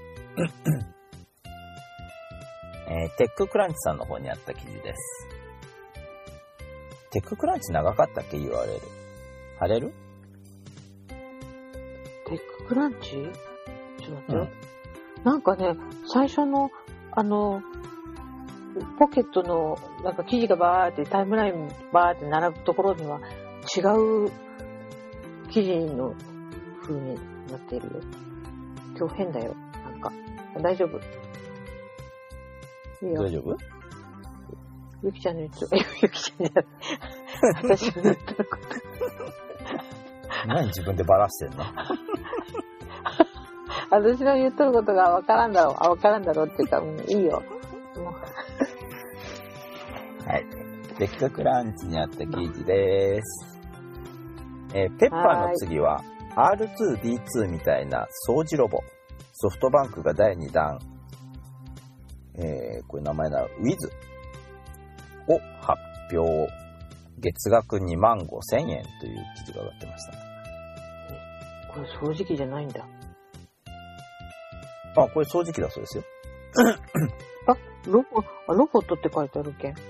えー、テッククランチさんの方にあった記事です。テッククランチ長かったっけ ユーアールエル。貼れる？ テッククランチ？ちょっと待ってよ。うん、なんかね、最初の、あの、ポケットの、なんか記事がバーってタイムラインバーって並ぶところには違う記事の風になっているよ。今日変だよ。なんか。大丈夫？いいよ。 大丈夫？ ゆきちゃんの言ってる、ゆきちゃんじゃない。私の言ってること。 何自分でバラしてんの？ 私の言っとることがわからんだろう。あ、わからんだろうっていうか、うん、いいよ。 はい。テッククランチにあった記事です。えー、ペッパーの次は アールツーディーツー みたいな掃除ロボ。ソフトバンクがだいにだん、えー、これ名前なら ウィズ を発表。月額にまんごせんえんという記事が上がってました。 これ掃除機じゃないんだ。 あ、これ掃除機だそうですよ。 あ、ロボ、あ、ロボットって書いてあるけん。はい、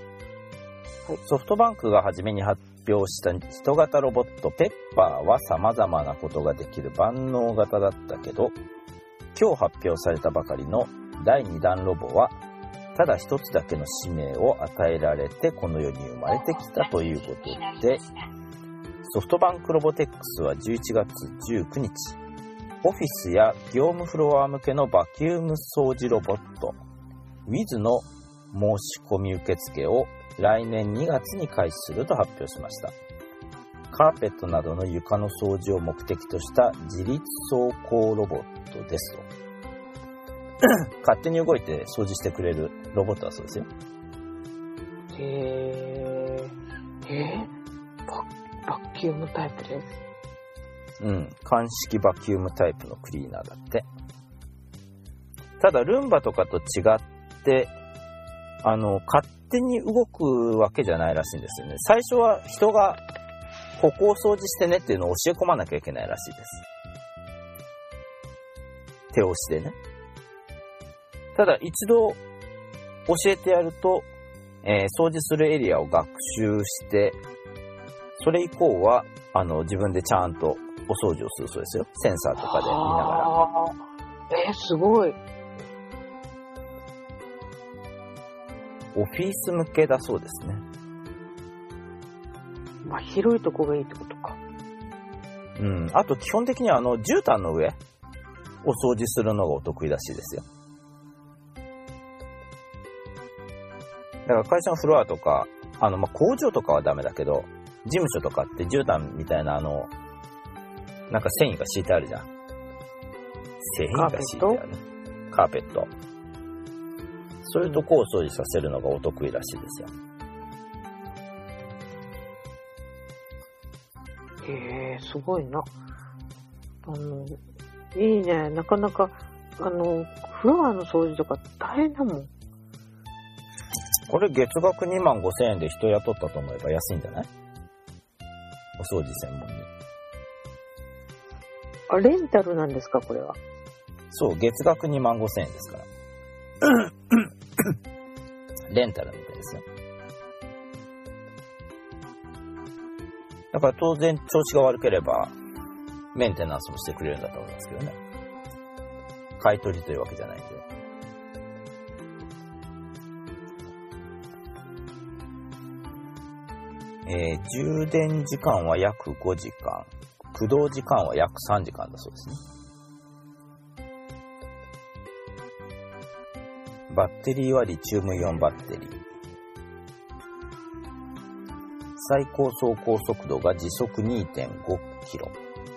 ソフトバンクが初めに発表した人型ロボットペッパーは様々なことができる万能型だったけど、今日発表されたばかりのだいにだんロボはただ一つだけの使命を与えられてこの世に生まれてきたということで、ソフトバンクロボテックスはじゅういちがつじゅうくにち、オフィスや業務フロア向けのバキューム掃除ロボット ウィズ の申し込み受付を来年にがつに開始すると発表しました。カーペットなどの床の掃除を目的とした自立走行ロボットですと。勝手に動いて掃除してくれるロボットだそうですよ。 へー、えー、バ, バキュームタイプです。 うん、乾式バキュームタイプのクリーナーだって。 ただルンバとかと違ってあの勝手に動くわけじゃないらしいんですよね。最初は人がここを掃除してねっていうのを教え込まなきゃいけないらしいです。手押しでね。ただ一度教えてやると、えー、掃除するエリアを学習して、それ以降はあの自分でちゃんとお掃除をするそうですよ。センサーとかで見ながら。 えー、すごい。 オフィス向けだそうですね。 まあ、広いとこがいいってことか。 うん。あと基本的にはあの絨毯の上を掃除するのがお得意らしいですよ。だから会社のフロアとか、あの、まあ、工場とかはダメだけど、事務所とかって絨毯みたいなあの、なんか繊維が敷いてあるじゃん。繊維が敷いてある。カーペット。そういうとこを掃除させるのがお得意らしいですよ。 へえ、すごいな。あの、いいね。なかなか、あの、フロアの掃除とか大変だもん。 これ月額にまんごせんえんで人雇ったと思えば安いんじゃない？お掃除専門に。 あ、レンタルなんですか、これは。 そう、月額にまんごせんえんですから。レンタルみたいですよ。だから当然調子が悪ければメンテナンスもしてくれるんだと思いますけどね。買い取りというわけじゃないんで。えー、充電時間は約ごじかん、駆動時間は約さんじかんだそうですね。バッテリーはリチウムイオンバッテリー。最高走行速度が時速 にてんごキロ。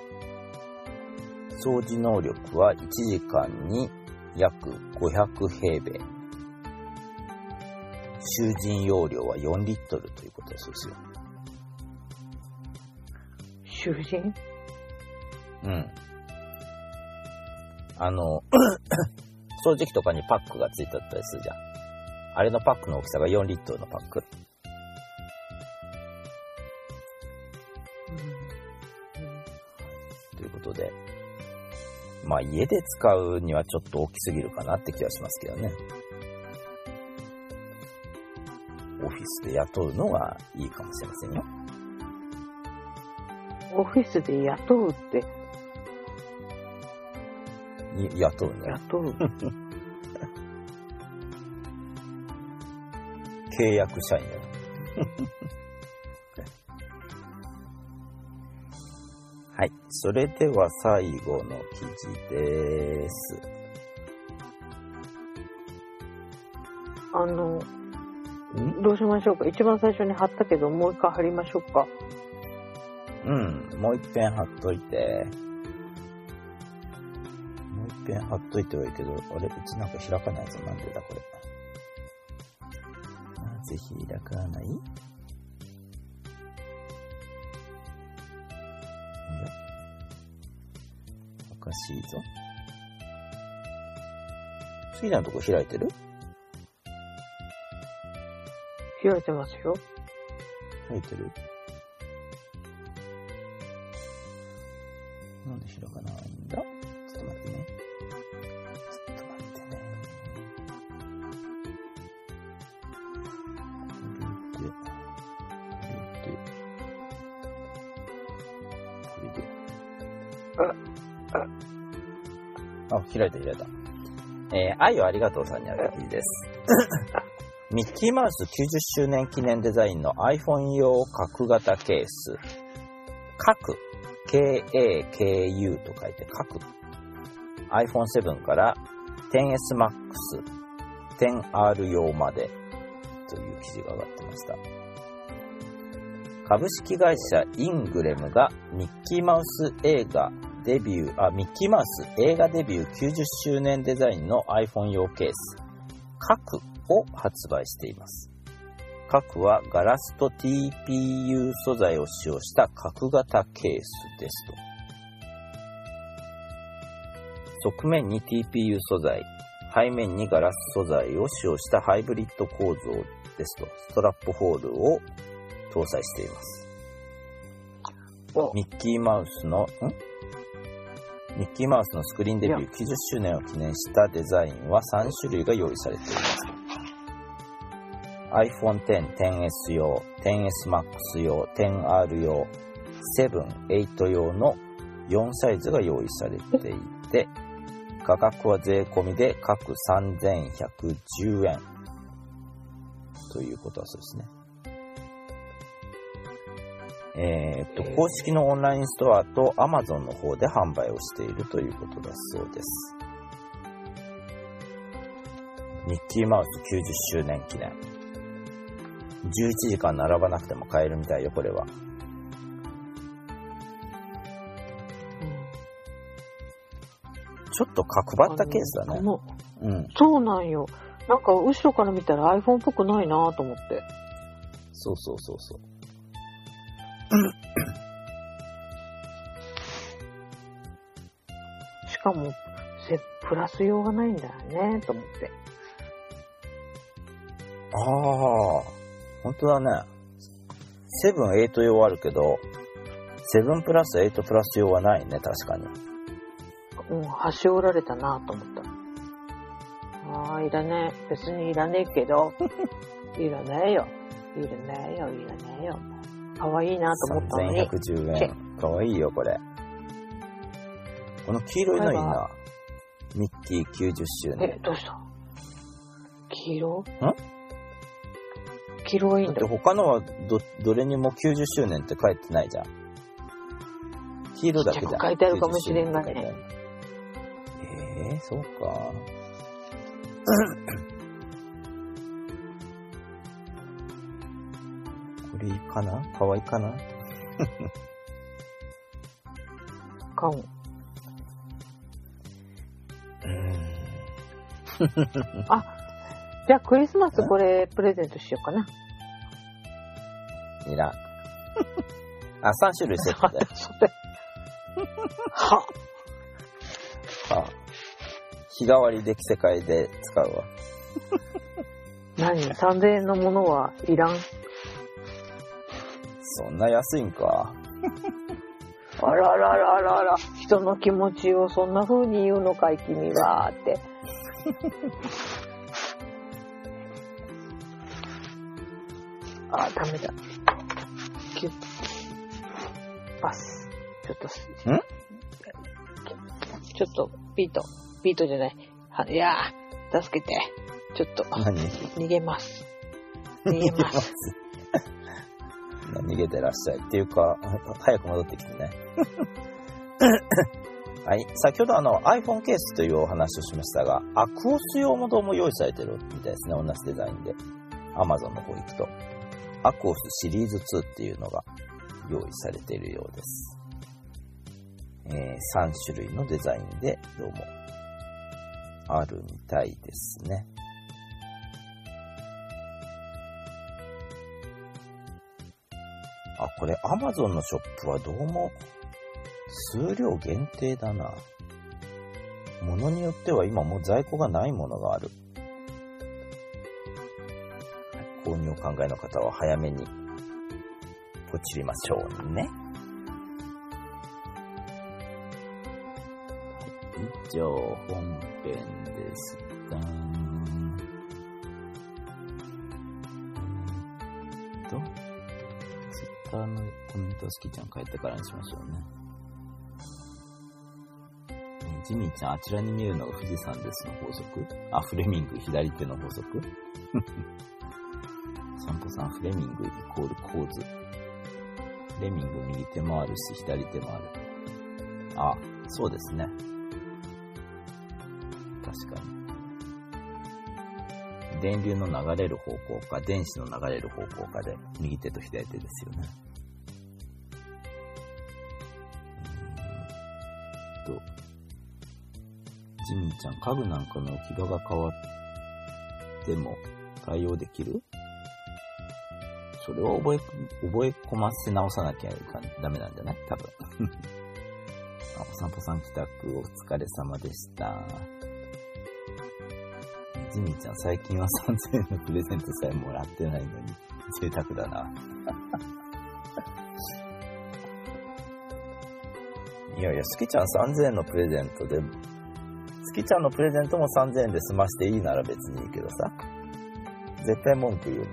掃除能力はいちじかんに約ごひゃくへいべい。集塵容量はよんリットルということだそうですよ。 囚人？ うん。あの、掃除機とかにパックがついてあったりするじゃん。あれのパックの大きさがよんリットルのパック。うんうん、ということで、まあ家で使うにはちょっと大きすぎるかなって気はしますけどね。オフィスで雇うのがいいかもしれませんよ。 オフィスで雇うって。 雇うね。 雇う。 契約社員や。はい。それでは最後の記事です。 あの、どうしましょうか。一番最初に貼ったけど、もう一回貼りましょうか。 うん。もう一遍貼っといて。もう一遍貼っといてはいいけど、あれ、うちなんか開かないぞ。なんでだ、これ。なぜ開かない？いや。おかしいぞ。好きなとこ開いてる？ 開いてますよ。 開いてる？なんで開かないんだ？ちょっと待ってね。ちょっと待ってね。これで、これで、これで。あ、あ、開いた開いた。えー、愛をありがとうさんにある記事です。ミッキーマウスきゅうじゅっしゅうねん記念デザインの iPhone 用角型ケース。角。ケーエーケーユー と書いて角。アイフォンセブン から テンエスマックス、テンアール 用までという記事が上がってました。株式会社イングレムがミッキーマウス映画デビュー、あ、ミッキーマウス映画デビューきゅうじゅっしゅうねんデザインの iPhone 用ケース、角を発売しています。角はガラスと ティーピーユー 素材を使用した角型ケースですと。側面に ティーピーユー 素材、 背面にガラス素材を使用したハイブリッド構造ですと、ストラップホールを搭載しています。ミッキーマウスの、んミッキーマウスのスクリーンデビューきゅうじゅっしゅうねんを記念したデザインはさんしゅるいが用意されています。アイフォンテン、テンエス 用、テンエスマックス 用、テンアール 用、セブン、エイト用のよんサイズが用意されていて、価格は税込みで各さんぜんひゃくじゅうえんということはそうですね。えー、っと公式のオンラインストアと Amazon の方で販売をしているということだそうです。ミッキーマウスきゅうじゅっしゅうねん記念。じゅういちじかん並ばなくても買えるみたいよ、これは。ちょっと角張ったケースだね。うん。 そうなんよ。なんか後ろから見たら iPhone っぽくないなと思って。 そうそうそうそう。 しかもプラス用がないんだよねと思って。 ああ、本当だね。セブン、エイト用あるけど、セブンプラス、エイトプラス用はないね、確かに。 うん、端折られたなと思った。ああ、いらねえ。別にいらねえけど、いらねえよ。いらねえよ、いらねえよ。かわいいなと思ったのに。 さんぜんひゃくじゅうえん。かわいいよ、これ。この黄色いのいいな。ミッキーきゅうじゅっしゅうねん。 え、どうした？黄色？ ん？ 黄色いいんだ。 だって他のはど、どれにもきゅうじゅっしゅうねんって書いてないじゃん。黄色だけじゃん。 書いてあるかもしれんがね。 えー、そうか。これいいかな？かわいいかな？ かも。あ、じゃあクリスマスこれプレゼントしようかな。 いらん。あ、さんしゅるいセットで。 それ。は。 はあ。日替わりで着せ替えで使うわ。 何？さんぜんえんのものはいらん？ そんな安いんか。 あららららら。人の気持ちをそんな風に言うのかい君はって。あ、ダメだ。キュッ。パス。ちょっと。 ん？ ちょっと、ピート。ピートじゃない。は、いやー、助けて。ちょっと。 何？ 逃げます。逃げます。 逃げてらっしゃい。っていうか、早く戻ってきてね。はい。先ほどあの iPhone ケースというお話をしましたが、アクオス用もどうも用意されてるみたいですね。同じデザインで。Amazon の方行くと。アクオスシリーズツーっていうのが用意されているようです。えー、さんしゅるいのデザインでどうもあるみたいですね。あ、これ Amazon のショップはどうも数量限定だな。ものによっては今もう在庫がないものがある。購入をお考えの方は早めにポチりましょうね。以上本編でした。えー、っとツイッターのコメントを好きちゃん書いてからにしましょうね。ジミーちゃん、あちらに見えるのが富士山ですの法則？あ、フレミング左手の法則？散歩さん、フレミングイコール構図。フレミング右手もあるし、左手もある。あ、そうですね。確かに。電流の流れる方向か、電子の流れる方向かで、右手と左手ですよね。えーっと、ジミーちゃん、家具なんかの置き場が変わっても対応できる？それを覚え、覚え込ませ直さなきゃダメなんじゃない？多分。あ、お散歩さん帰宅お疲れ様でした。 ジミーちゃん、最近はさんぜんえんのプレゼントさえもらってないのに、贅沢だな。いやいや、スキちゃんさんぜんえんのプレゼントで、スキちゃんのプレゼントもさんぜんえんで済ましていいなら別にいいけどさ。絶対文句言うもん。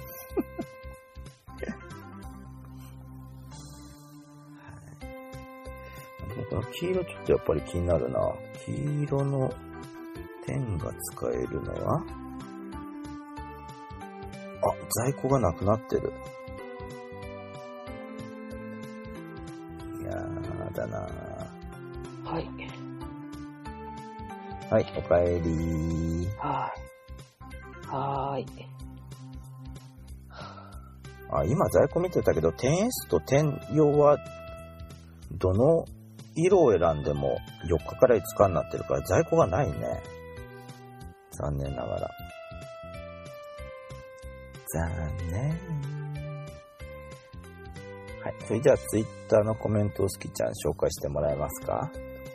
この黄色ちょっとやっぱり気になるな。黄色の点が使えるのは、あ、在庫がなくなってる。いやーだな。 はい。 はい、おかえり。 はい。はーい。 あ、今在庫見てたけど、点 S と点用は、どの色を選んでもよっかからいつかになってるから在庫がないね。残念ながら。残念。はい。それじゃあツイッターのコメントをスキちゃん紹介してもらえますか？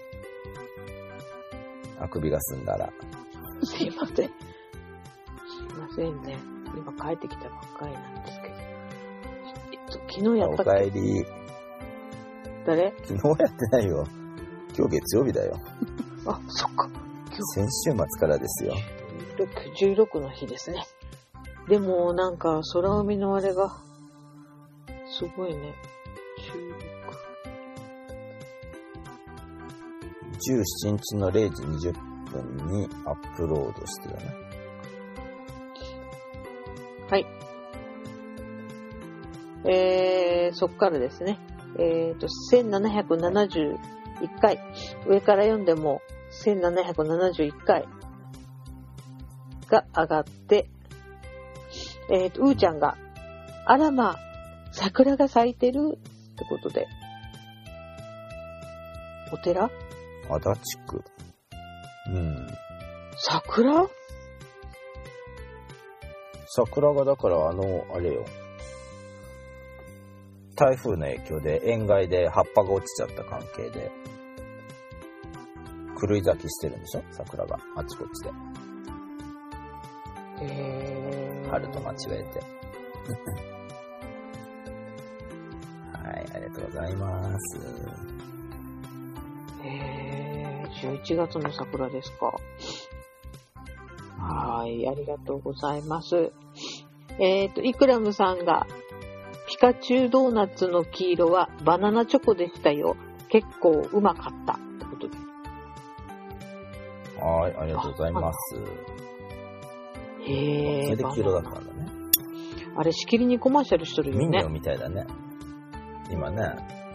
あくびが済んだら。 すいません。すいませんね。今帰ってきたばっかりなんですけど。えっと、昨日やったっけ？ おかえり。 誰？ 昨日やってないよ。今日月曜日だよ。 あ、そっか。 先週末からですよ。 じゅうろくの日ですね。でもなんか空海のあれがすごいね。じゅうろく。 じゅうしちにちのれいじにじゅっぷんにアップロードしてたね。 はい。えー、そっからですね。えーと、せんななひゃくななじゅういっかい。上から読んでもせんななひゃくななじゅういっかいが上がって、えーと、うーちゃんが、あらま、桜が咲いてるってことで。お寺？ 足立区。うん。 桜？ 桜がだからあの、あれよ。台風の影響で塩害で葉っぱが落ちちゃった関係で、狂い咲きしてるんでしょ？桜があちこちで。 へー。 春と間違えて。はい、ありがとうございます。 へー、じゅういちがつの桜ですか。はい、ありがとうございます。えっと、イクラムさんが、ピカチュウドーナツの黄色はバナナチョコでしたよ。結構うまかった。ってことで。 はい、ありがとうございます。 へー。 それで黄色だったんだね。 あれ、しきりにコマーシャルしとるよね。 ミニオンみたいだね。今ね。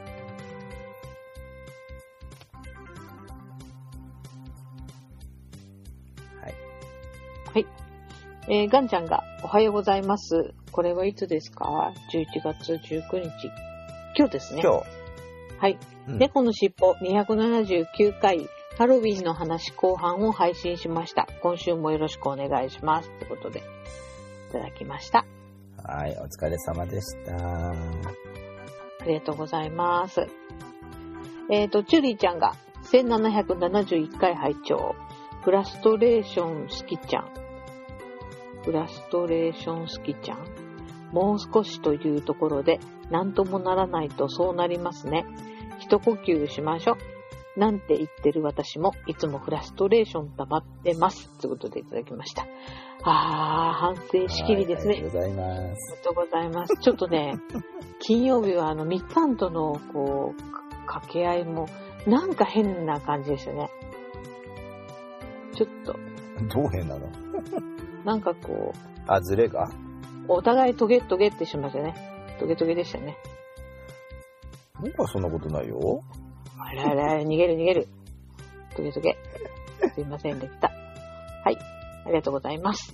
はい。 はい。えー、ガンちゃんがおはようございます。これはいつですか？ じゅういちがつじゅうくにち。今日ですね。 今日。 はい。 うん、 猫のしっぽにひゃくななじゅうきゅうかいハロウィンの話後半を配信しました。今週もよろしくお願いします。ということで、いただきました。 はい、お疲れ様でした。 ありがとうございます。えっと、チュリーちゃんがせんななひゃくななじゅういっかい拝聴。フラストレーション好きちゃん。フラストレーション好きちゃん。もう少しというところで、なんともならないとそうなりますね。一呼吸しましょう。なんて言ってる私もいつもフラストレーション溜まってます。ということでいただきました。あー、反省しきりですね。 ありがとうございます。 ありがとうございます。ちょっとね、金曜日はあの、みっかんとのこう、掛け合いも、なんか変な感じでしたね。ちょっと。 どう変なの？ なんかこう。 あ、ズレが？ お互いトゲトゲってしましたね。トゲトゲでしたね。 僕はそんなことないよ。 あららら、逃げる逃げる。トゲトゲ。すいませんでした。はい。ありがとうございます。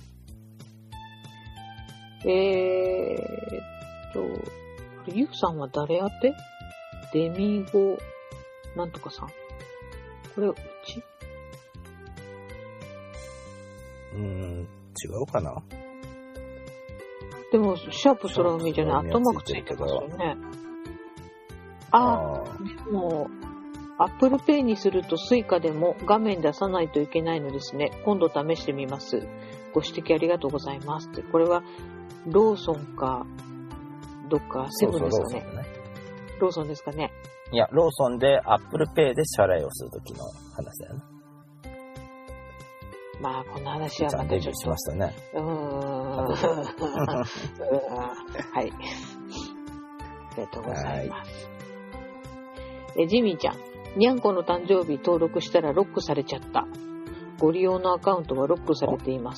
えーっと、ゆうさんは誰宛て？デミゴ、なんとかさん。これ、うち？ うーん、違うかな？ でも、シャープ空海じゃない、アットマークついてますよね。ああ、でも、Apple Pay にすると Suica でも画面出さないといけないのですね。今度試してみます。 ご指摘ありがとうございますって。これはローソンかどっかセブンですかね。ローソンですかね。 いや、ローソンで Apple Pay で支払いをするときの話だよね。まあこの話はまたちょっとしましたね。 うーん。はい。ありがとうございます。えジミーちゃん、にゃんこの誕生日登録したらロックされちゃった。ご利用のアカウントはロックされています。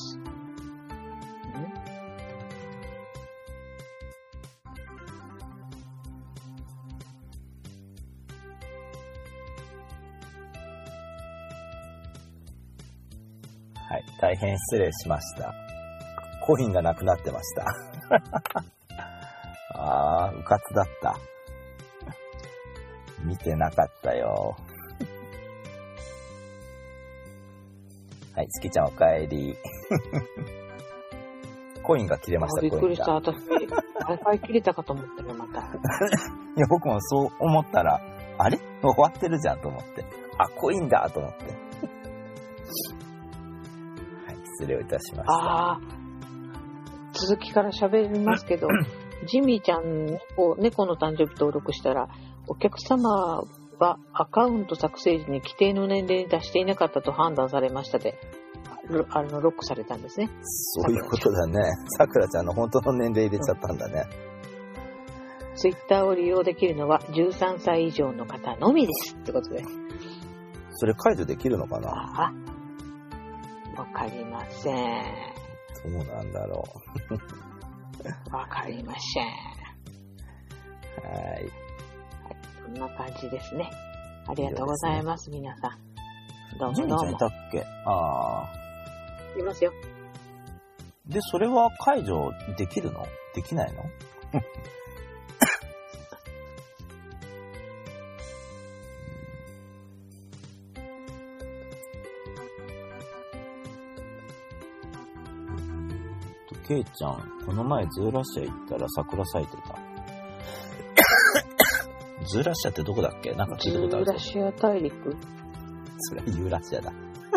はい、大変失礼しました。コインがなくなってました。ああ、うかつだった。見てなかったよ。はい、すきちゃんおかえり。コインが切れました。 びっくりした。私、Wi-Fi 切れたかと思ったよ、また。いや、僕もそう思ったら、あれ終わってるじゃんと思って。あ、コインだと思って。失礼をいたしました。 ああ、続きから喋りますけど、ジミーちゃんを猫の誕生日登録したら、お客様はアカウント作成時に規定の年齢に達していなかったと判断されましたで、あのロックされたんですね。 そういうことだね。さくらちゃんの本当の年齢入れちゃったんだね。 うん、ツイッターを利用できるのはじゅうさんさい以上の方のみですってことで。 それ解除できるのかな？ ああ。わかりません。どうなんだろう。わかりません。 はい。はい。 こんな感じですね。ありがとうございます、いいですね、皆さん。どうもどうも。 ジミーちゃんいたっけ？ああ。 いますよ。 で、それは解除できるの？できないの？ケイちゃん、この前ズーラシア行ったら桜咲いてた。ズーラシアってどこだっけ？なんか聞いたことある。 ズーラシア大陸？ それはユーラシアだ。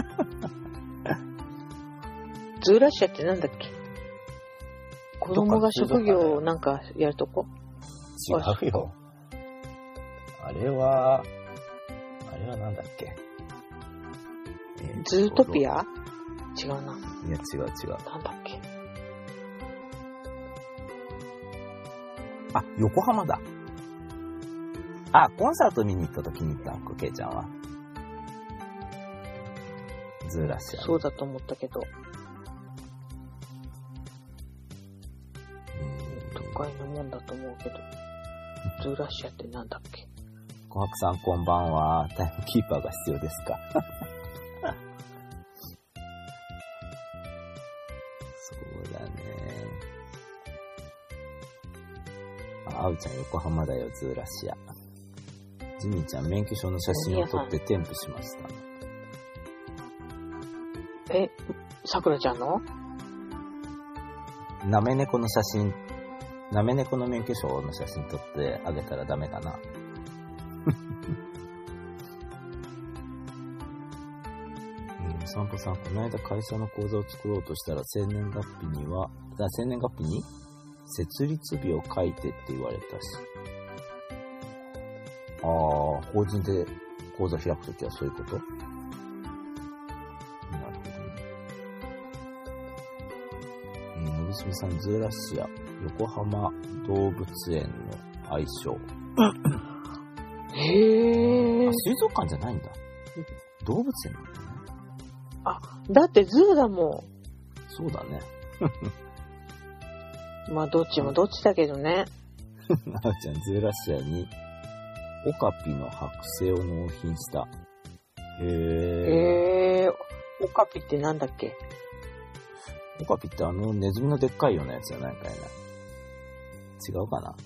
ズーラシアってなんだっけ？子供が職業なんかやるとこ？ 違うよ。あれは、あれはなんだっけ？ えー、ズートピア？違うな。 いや、違う違う。 なんだっけ？ あ、横浜だ。あ、コンサート見に行った時に行ったのか、ケイちゃんは。ズーラシア。 そうだと思ったけど。都会のもんだと思うけど。ズーラシアってなんだっけ？ 小白さんこんばんは。タイムキーパーが必要ですか？そうだね。あうちゃん横浜だよ、ズーラシア。ジミーちゃん免許証の写真を撮って添付しました。 え、さくらちゃんの？ なめ猫の写真、なめ猫の免許証の写真撮ってあげたらダメかな。うん、散歩さん、この間会社の口座を作ろうとしたら生年月日には、生年月日に設立日を書いてって言われたし。ああ、法人で口座開くときはそういうこと？なるほどね。えー、のびすみさん、ズーラシア、横浜動物園の愛称。 へえ。 水族館じゃないんだ。動物園なんだね。 あ、だってズーだもん。 そうだね。 まあ、どっちもどっちだけどね。 なおちゃん、ズーラシアに、オカピの剥製を納品した。へえ。へー。オカピってなんだっけ？ オカピってあのネズミのでっかいようなやつじゃないかいな。違うかな。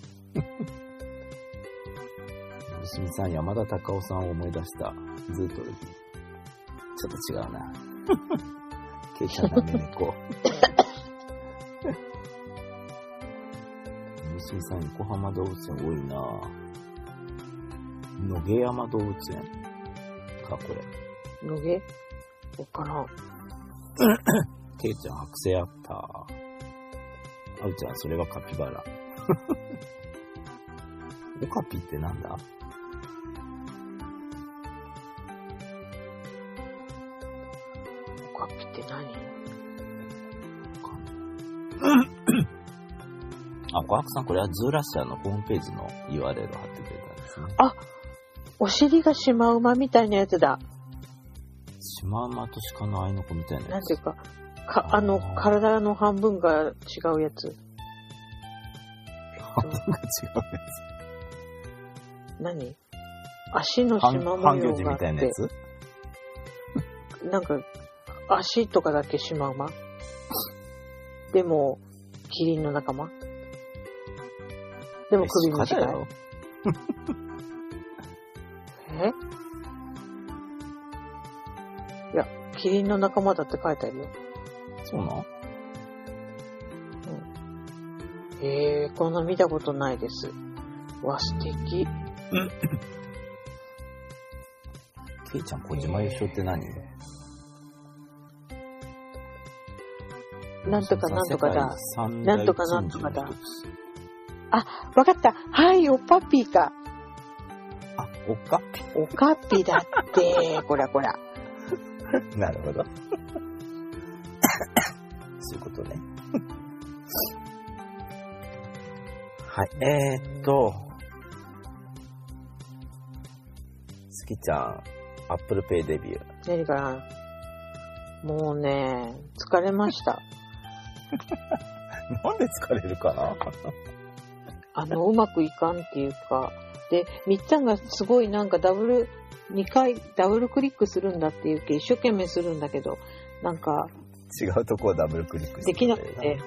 のびすみさん、山田隆夫さんを思い出した。ズートル。ちょっと違うな。ケイちゃんなめ猫。のびすみさん、横浜動物園多いな。野毛山動物園か、これ。 野毛？わからん。 ケイちゃん剥製あった。あうちゃん、それはカピバラ。オカピってなんだ？ オカピって何？ あ、小白さん、これはズーラッシャーのホームページの ユーアールエル を貼ってくれたんですね。 あ、お尻がシマウマみたいなやつだ。 シマウマとシカの合いの子みたいなやつ。 なんていうか、か、あの、体の半分が違うやつ。 半分が違うやつ。 何？足のシマ模半魚児み様があってたいなやつ。 なんか、足とかだけシマウマでも、キリンの仲間でも首短い。 鹿だよ。 え？いや、キリンの仲間だって書いてあるよ。 そうなの？ うん。えー、こんな見たことないです。わ、素敵。 ケイちゃん、小島優勝って何？ なんとかなんとかだ。なんとかなんとかだ。 世界三大珍獣の一つ。 あ、わかった。はい、おパピーか。 あ、おっかおかっぴだって。こらこら。 なるほど。そういうことね。はい。えー、っと、すきちゃん、アップルペイデビュー。 何かな。もうね、疲れました。 なんで疲れるかな。 あの、うまくいかんっていうか、で、みっちゃんがすごいなんかダブル、にかいダブルクリックするんだっていうけ一生懸命するんだけど、なんか、 違うとこをダブルクリックしてできなくて、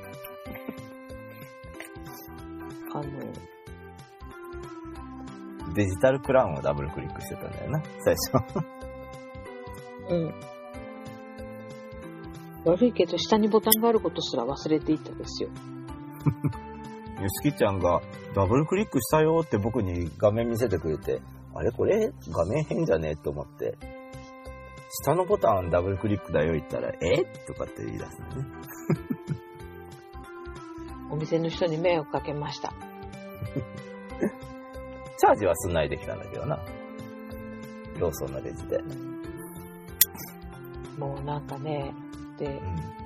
あの、 デジタルクラウンをダブルクリックしてたんだよな、最初。 うん。悪いけど、下にボタンがあることすら忘れていたですよ。 よしきちゃんがダブルクリックしたよって僕に画面見せてくれて、あれこれ画面変じゃねえと思って、下のボタンダブルクリックだよ言ったら、えとかって言い出すのね。 お店の人に迷惑かけました。 チャージはすんないできたんだけどな。ローソンのレジで。 もうなんかね、で、 うん、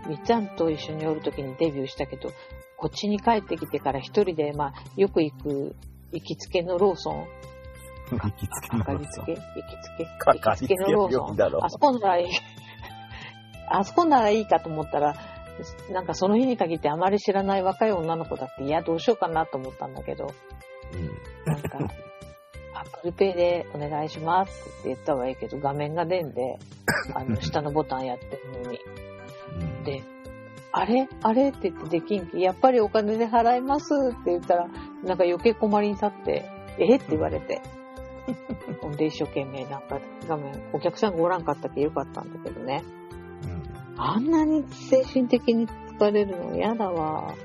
みっちゃんと一緒におるときにデビューしたけど、こっちに帰ってきてから一人で、まあ、よく行く行きつけのローソン。 行きつけのローソン。 行きつけ行きつけか行きつけのローソン。あそこならいい。あそこならいいかと思ったら、なんかその日に限ってあまり知らない若い女の子だって、いや、どうしようかなと思ったんだけど、 うん、 なんか、アップルペイでお願いしますって言ったはいいけど、画面が出んで、あの、下のボタンやってるのに。 うん、で、 あれあれって言ってできんき、やっぱりお金で払いますって言ったら、なんか余計困りに去って、えって言われて。ほんで一生懸命なんか画面、お客さんがおらんかったけよかったんだけどね。うん、あんなに精神的に疲れるの嫌だわ。思って。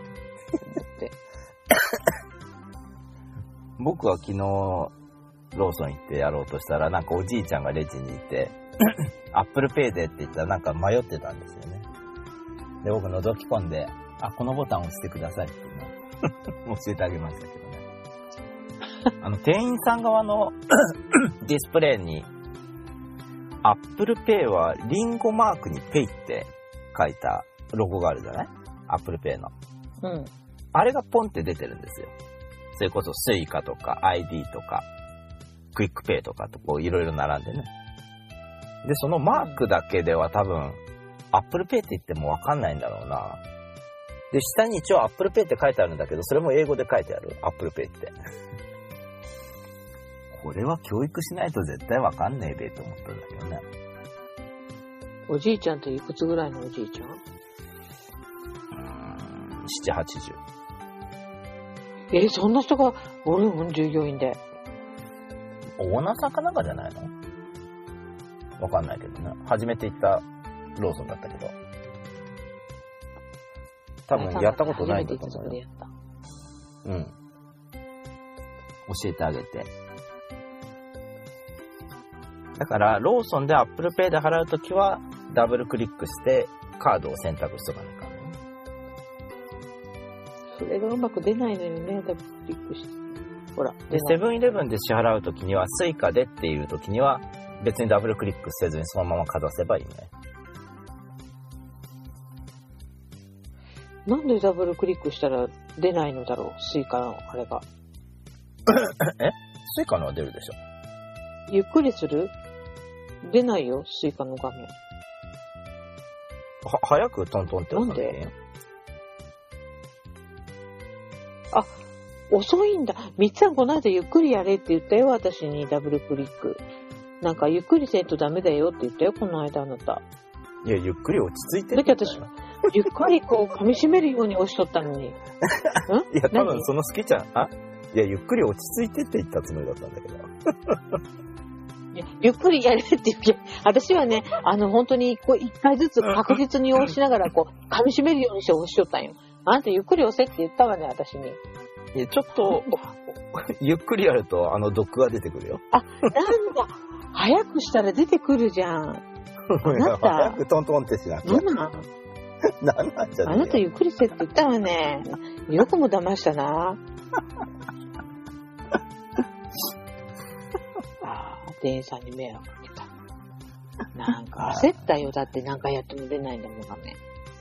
僕は昨日、ローソン行ってやろうとしたら、なんかおじいちゃんがレジにいて、アップルペイでって言ったらなんか迷ってたんですよね。で、僕覗き込んで、あ、このボタン押してくださいっていうのを教えてあげましたけどね。あの、店員さん側のディスプレイに、アップルペイはリンゴマークにペイって書いたロゴがあるじゃない？アップルペイの。 うん。 あれがポンって出てるんですよ。それこそスイカとか アイディー とか、クイックペイとかとこういろいろ並んでね。で、そのマークだけでは多分、アップルペイって言ってもわかんないんだろうな。で、下に一応アップルペイって書いてあるんだけど、それも英語で書いてある。アップルペイって。これは教育しないと絶対わかんねえべと思ったんだけどね。 おじいちゃんっていくつぐらいのおじいちゃん？うーん、七八十。 えー、そんな人がおるん？従業員で。 オーナーさんかなんかじゃないの？わかんないけどね。初めて行ったローソンだったけど。多分やったことないんだと思うよ。うん。教えてあげて。だから、ローソンで Apple Pay で払うときは、ダブルクリックして、 カードを選択しとかないからね。 それがうまく出ないのよね、ダブルクリックして。ほら。 で、セブンイレブンで支払うときには、スイカでっていうときには、別にダブルクリックせずにそのままかざせばいいね。 なんでダブルクリックしたら出ないのだろう、スイカのあれが。 えスイカのは出るでしょ。 ゆっくりする？出ないよ、スイカの画面。 は、早くトントンって押さなんで？あ、遅いんだ。みっつはこの間ゆっくりやれって言ったよ、私にダブルクリック。なんかゆっくりせんとダメだよって言ったよ、この間あなた。 いや、ゆっくり落ち着いてだけど私、ゆっくりこう噛み締めるように押しとったのに。ん？ いや、多分その好きちゃん、あいや、ゆっくり落ち着いてって言ったつもりだったんだけど。 いやゆっくりやれって言うけど、私はね、あの、本当にこう一回ずつ確実に押しながら、こう、噛み締めるようにして押しとったんよ。あんたゆっくり押せって言ったわね、私に。 いや、ちょっと、ゆっくりやると、あの、毒が出てくるよ。 あ、なんだ。早くしたら出てくるじゃん。あなた。 早くトントンってしなきゃ。 なんなんなんなんじゃねえよ。 あなたゆっくりせって言ったわね。よくも騙したな。ああ、店員さんに迷惑かけた。なんか焦ったよ。だって何回やっても出ないんだもん、画面。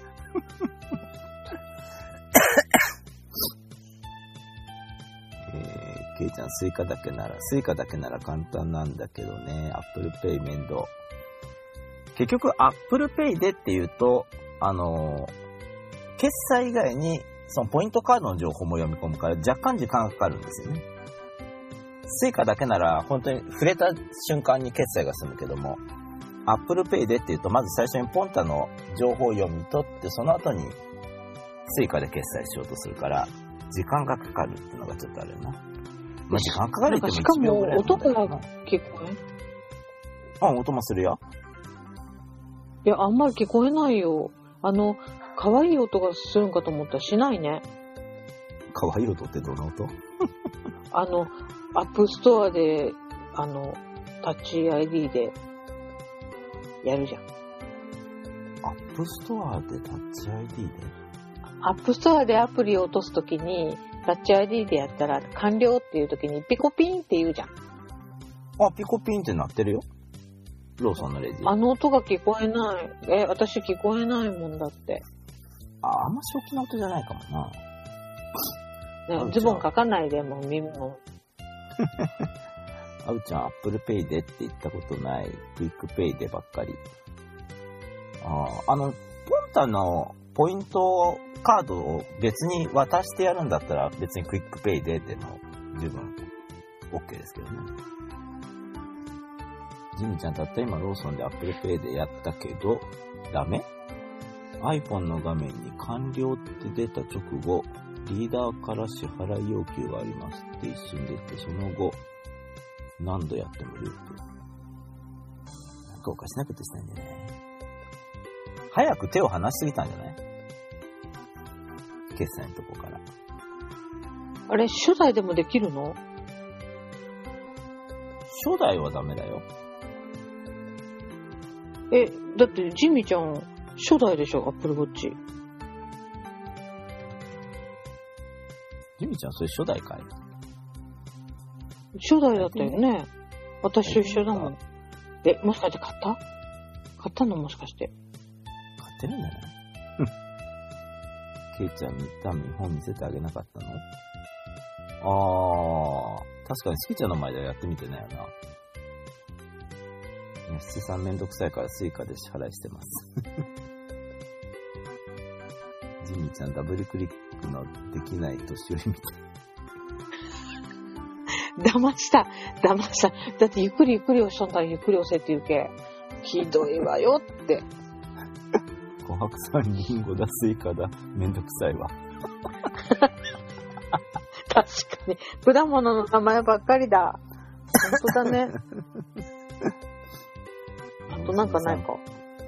ケイちゃん、スイカだけなら、スイカだけなら簡単なんだけどね、Apple Pay 面倒。結局、Apple Pay でっていうと、あの、決済以外に、そのポイントカードの情報も読み込むから若干時間がかかるんですよね。スイカだけなら、本当に触れた瞬間に決済が済むけども、Apple Pay でっていうと、まず最初にポンタの情報を読み取って、その後にスイカで決済しようとするから、時間がかかるっていうのがちょっとあるな。まあ、時間かかるってもいちびょうぐらいなんだよな。 しかも音が聞こえん？ あ、音もするよ。 いや、あんまり聞こえないよ。あの、可愛い音がするんかと思ったらしないね。 可愛い音ってどの音？ あの、アップストアで、あの、タッチ アイディー でやるじゃん。 アップストアでタッチ アイディー で？ アップストアでアプリを落とすときに、タッチ アイディー でやったら完了っていうときにピコピンって言うじゃん。 あ、ピコピンって鳴ってるよ。ローソンのレジ。 あの音が聞こえない。え、私聞こえないもんだって。 あ、あんま初期の音じゃないかもな。 ね、ズボン書かないでも耳も。 あうちゃん、アップルペイでって言ったことない。クイックペイでばっかり。ああ、あの、ポンタのポイントカードを別に渡してやるんだったら別にクイックペイででも十分 OK ですけどね。ジミちゃんたった今ローソンで Apple Pay でやったけどダメ？ iPhone の画面に完了って出た直後、リーダーから支払い要求がありますって一瞬出て、その後何度やってもループ。なんかおかしなことしたんじゃない？早く手を離しすぎたんじゃない？決済のとこから。 あれ、初代でもできるの？ 初代はダメだよ。 え、だってジミちゃん初代でしょ、アップルウォッチ。 ジミちゃんそれ初代かい？ 初代だったよね。私と一緒だもん。え、もしかして買った？買ったのもしかして。 買ってるんじゃない？ケイちゃんに多分本見せてあげなかったの？あー、確かにスキちゃんの前ではやってみてないよな。やすちさんめんどくさいからスイカで支払いしてます。ジミーちゃんダブルクリックのできない年寄りみたい。 騙した。騙した。だってゆっくりゆっくり押しとんだらゆっくり押せって言うけ。ひどいわよって。 琥珀さんリンゴだスイカだめんどくさいわ。 確かに果物の名前ばっかりだ。本当だね。あとなんかないか。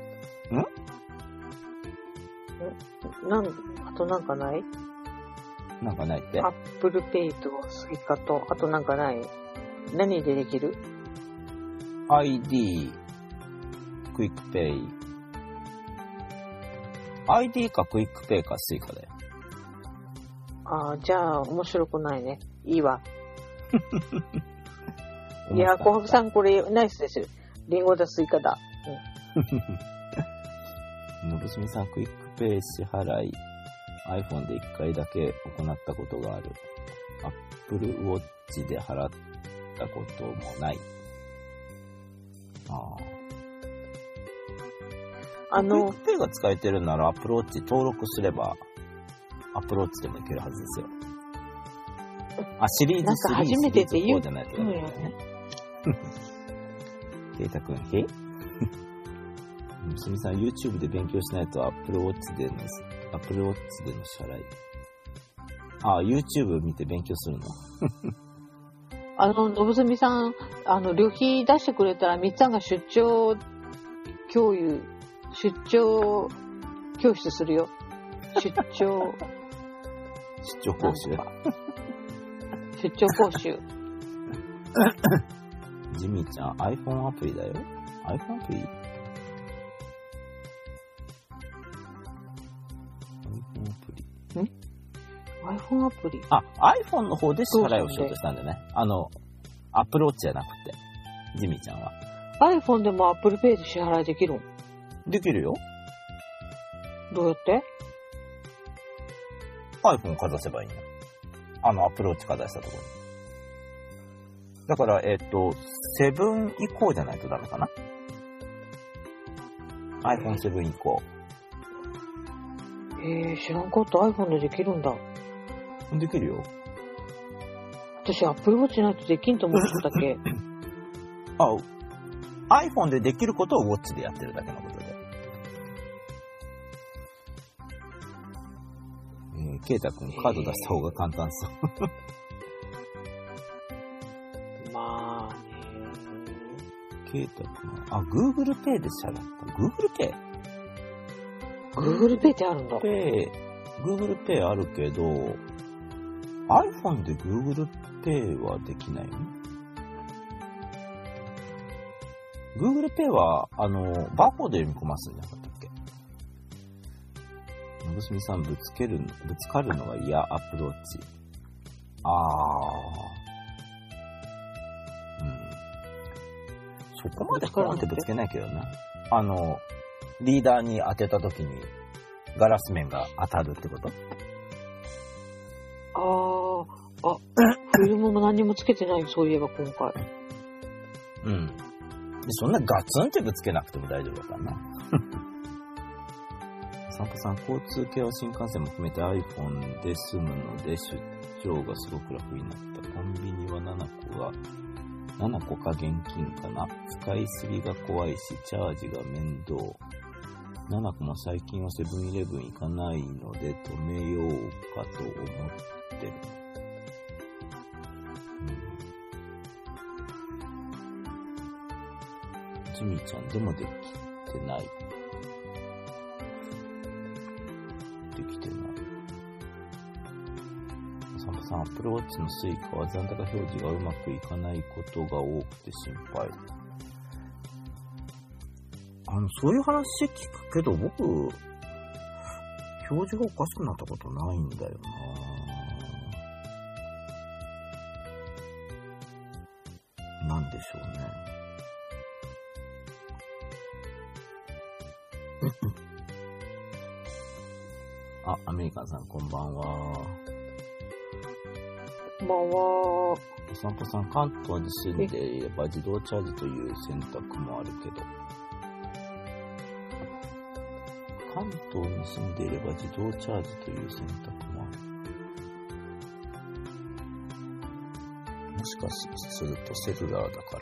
ん？なんあとなんかない？ なんかないって？ アップルペイとスイカとあとなんかない？何でできる？ アイディー、クイックペイ、 アイディー かクイックペイかスイカだよ。 ああ、じゃあ、面白くないね。いいわ。いや、小白さん、これ、ナイスですよ。リンゴだ、スイカだ。 うん。のぶすみさん、クイックペイ支払い、iPhone でいっかいだけ行ったことがある。Apple Watch で払ったこともない。ああ。 あの、 クイックペイが使えてるなら Apple Watch 登録すれば、Apple Watch でもいけるはずですよ。あ、シリーズなんか初めてって言うじゃないとダメだよね。ケイタくん、へむすみさん、YouTube で勉強しないと Apple Watch での、Apple Watch での支払い。あ、YouTube 見て勉強するのあの、のぶすみさん、あの、旅費出してくれたら、みっつぁんが出張共有、出張教室するよ。出張。 出張講習。 出張講習。 ジミーちゃん、iPhone アプリだよ。iPhone アプリ ?iPhone アプリ。 ん ?iPhone アプリあ、iPhone の方で支払いをしようとしたんだね。あの、Apple Watch じゃなくて。ジミーちゃんは。 iPhone でも Apple Pay で支払いできるの？ できるよ。 どうやって？ iPhone かざせばいいの。あの、Apple Watch かざしたところに。だから、えっと、セブン以降じゃないとダメかな。アイフォンセブン 以降。 えー、知らんかった。iPhone でできるんだ。 できるよ。 私、Apple Watch ないとできんと思ってたっけあ、iPhone でできることを Watch でやってるだけのことで。えー、ケイタ君、カード出した方が簡単そう。 まあね。 ケイタ君、あ、Google Pay で支払った。Google Pay?Google Pay ってあるんだ。 Pay、Google Pay あるけど、iPhone で Google Pay はできないの？ Google Pay は、あの、バーコード読み込ますんじゃなかったっけ？のぶすみさん、ぶつける、ぶつかるのは嫌、アプローチ。あー。うん。そこまでポンってぶつけないけどな。あの、リーダーに当てたときに、ガラス面が当たるってこと？ あー、あ、フィルムも何もつけてない、そういえば今回。 うん。そんなガツンってぶつけなくても大丈夫だからな。散歩さん、交通系は新幹線も含めて iPhone で済むので出張がすごく楽になった。コンビニはななこが、ななこか現金かな。使いすぎが怖いし、チャージが面倒。ななこも最近はセブンイレブン行かないので止めようかと思ってる。ジミーちゃんでもできてない。できてない。サンパさん、アップルウォッチのスイカは残高表示がうまくいかないことが多くて心配。あの、そういう話聞くけど、僕、表示がおかしくなったことないんだよな。なんでしょうね。あ、アメリカンさんこんばんは。 こんばんは。 お散歩さん、関東に住んでいれば自動チャージという選択もあるけど。関東に住んでいれば自動チャージという選択もある。もしかするとセルラーだから？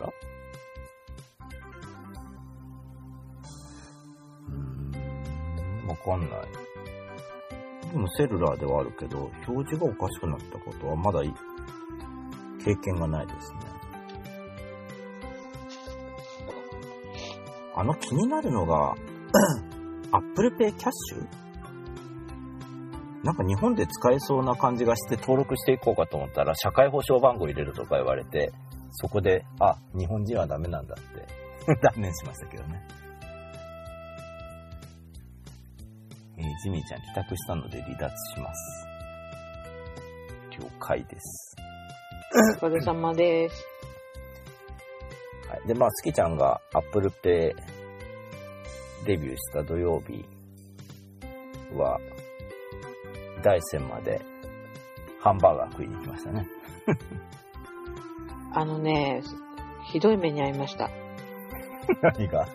うーん、わかんない。でもセルラーではあるけど、表示がおかしくなったことはまだ経験がないですね。あの気になるのが、Apple Pay キャッシュ？なんか日本で使えそうな感じがして登録していこうかと思ったら、社会保障番号入れるとか言われて、そこで、あ、日本人はダメなんだって断念しましたけどね。えー、 ジミーちゃん帰宅したので離脱します。了解です。 お疲れ様です。 はい。で、まあ、スキちゃんが Apple Pay デビューした土曜日は、大山までハンバーガー食いに行きましたね。 あのね、ひどい目に遭いました。 何が？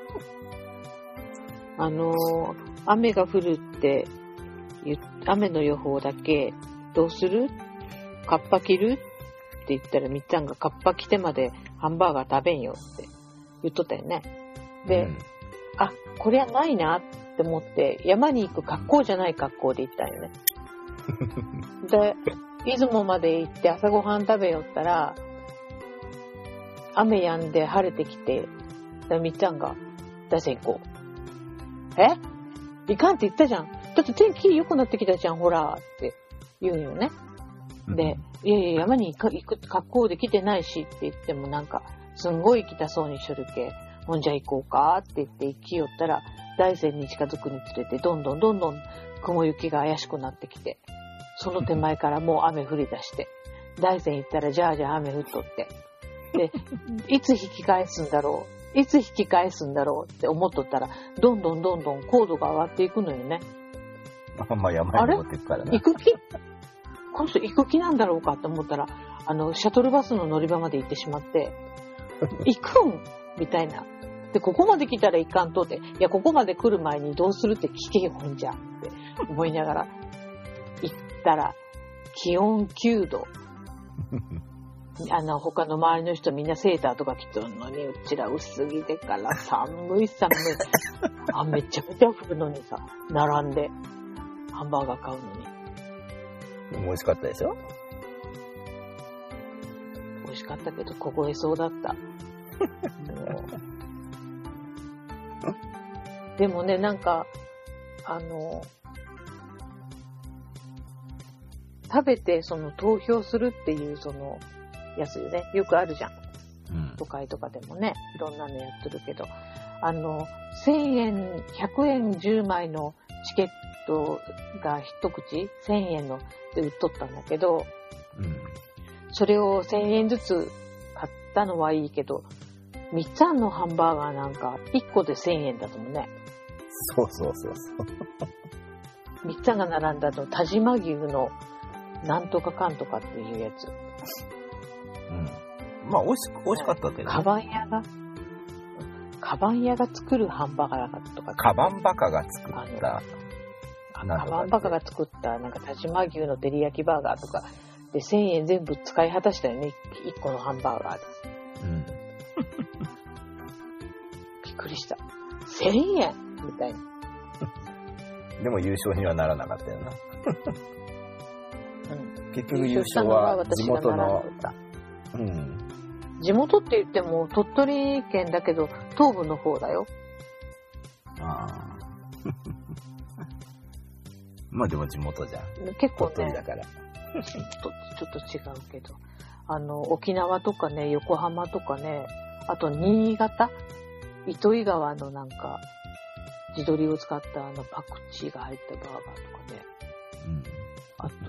あのー、雨が降るって言、雨の予報だけ、どうする？カッパ着る？って言ったらみっちゃんがカッパ着てまでハンバーガー食べんよって言っとったよね。で、うん、あ、こりゃないなって思って山に行く格好じゃない格好で行ったんよね。で、出雲まで行って朝ごはん食べよったら、雨止んで晴れてきて、みっちゃんが、大山行こう。え？行かんって言ったじゃん。だって天気良くなってきたじゃん、ほらって言うんよね。で、いやいや、山に行く、行く格好で来てないしって言ってもなんか、すんごい行きたそうにしょるけ、ほんじゃ行こうかって言って行きよったら、大山に近づくにつれて、どんどんどんどん雲行きが怪しくなってきて、その手前からもう雨降り出して、大山行ったら、じゃあじゃあ雨降っとって、で、いつ引き返すんだろう、いつ引き返すんだろうって思っとったら、どんどんどんどん高度が上がっていくのよね。 まあ山に登っていくからね。 行く気この人行く気なんだろうかって思ったら、あの、シャトルバスの乗り場まで行ってしまって、行くんみたいな。で、ここまで来たら行かんとって、いや、ここまで来る前にどうするって聞けよ、ほんじゃって思いながら、行ったら、気温きゅうど。あの、他の周りの人みんなセーターとか着てるのに、うちら薄着でから寒い寒い。あ、めちゃめちゃ降るのにさ、並んで、ハンバーガー買うのに。 美味しかったでしょ？ 美味しかったけど、凍えそうだった。もうでもね、なんか、あの、食べてその投票するっていうそのやつよね。よくあるじゃん。うん、都会とかでもね、いろんなのやってるけど、あの、せんえん、ひゃくえんじゅうまいのチケットが一口せんえんので売っとったんだけど、うん、それをせんえんずつ買ったのはいいけど、みっつあんのハンバーガーなんかいっこでせんえんだと思うね。 そうそうそうそう。 みっつあんが並んだの、但馬牛のなんとかかんとかっていうやつ。 うん。まあ美味し美味しかったけど、ね。 カバン屋が、カバン屋が作るハンバーガーとか。 カバンバカが作った。 カバンバカが作ったなんか但馬牛の照り焼きバーガーとかでせんえん全部使い果たしたよね、いっこのハンバーガーで。うん。びっくりした。せんえんみたいな。 でも優勝にはならなかったよな。うん、結局優勝は地元の、うん、 地元って言っても鳥取県だけど東部の方だよ。ああ。 まあでも地元じゃん。 結構ね。 鳥取だから。 ちょっと違うけど。あの、沖縄とかね、横浜とかね、あと新潟、糸魚川のなんか、地鶏を使ったあのパクチーが入ったバーガーとかね。うん。あと、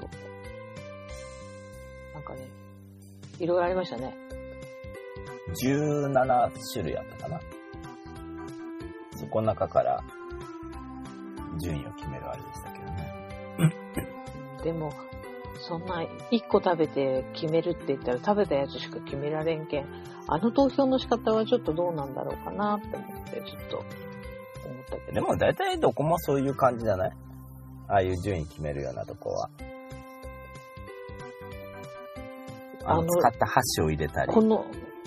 なんかね、いろいろありましたね。 じゅうななしゅるいあったかな。そこの中から順位を決めるあれでしたけどね。 でも、そんないっこ食べて決めるって言ったら食べたやつしか決められんけん、あの投票の仕方はちょっとどうなんだろうかなって思ってちょっと思ったけど。 でも大体どこもそういう感じじゃない？ああいう順位決めるようなとこは。あの、使った箸を入れたり。 この、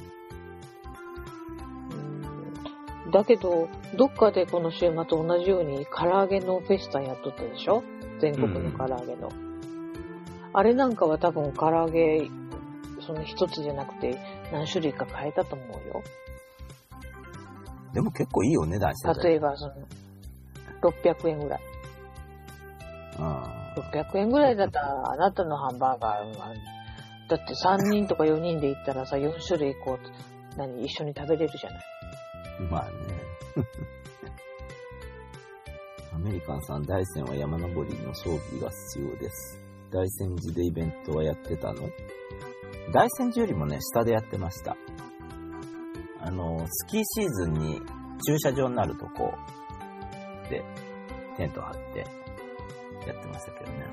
うん、だけど、どっかでこの週末と同じように唐揚げのフェスタやっとったでしょ？全国の唐揚げの。うん、あれなんかは多分唐揚げ、その一つじゃなくて何種類か変えたと思うよ。 でも結構いいお値段してた。 例えばその、ろっぴゃくえんぐらい。あろっぴゃくえんぐらいだったらあなたのハンバーガーは、だってさんにんとかよにんで行ったらさ、よんしゅるいこう、何、一緒に食べれるじゃない。 まあね。アメメリカンさん、大山は山登りの装備が必要です。大山寺でイベントはやってたの？大山寺よりもね、下でやってました。あの、スキーシーズンに駐車場になるとこでテント張ってやってましたけどね。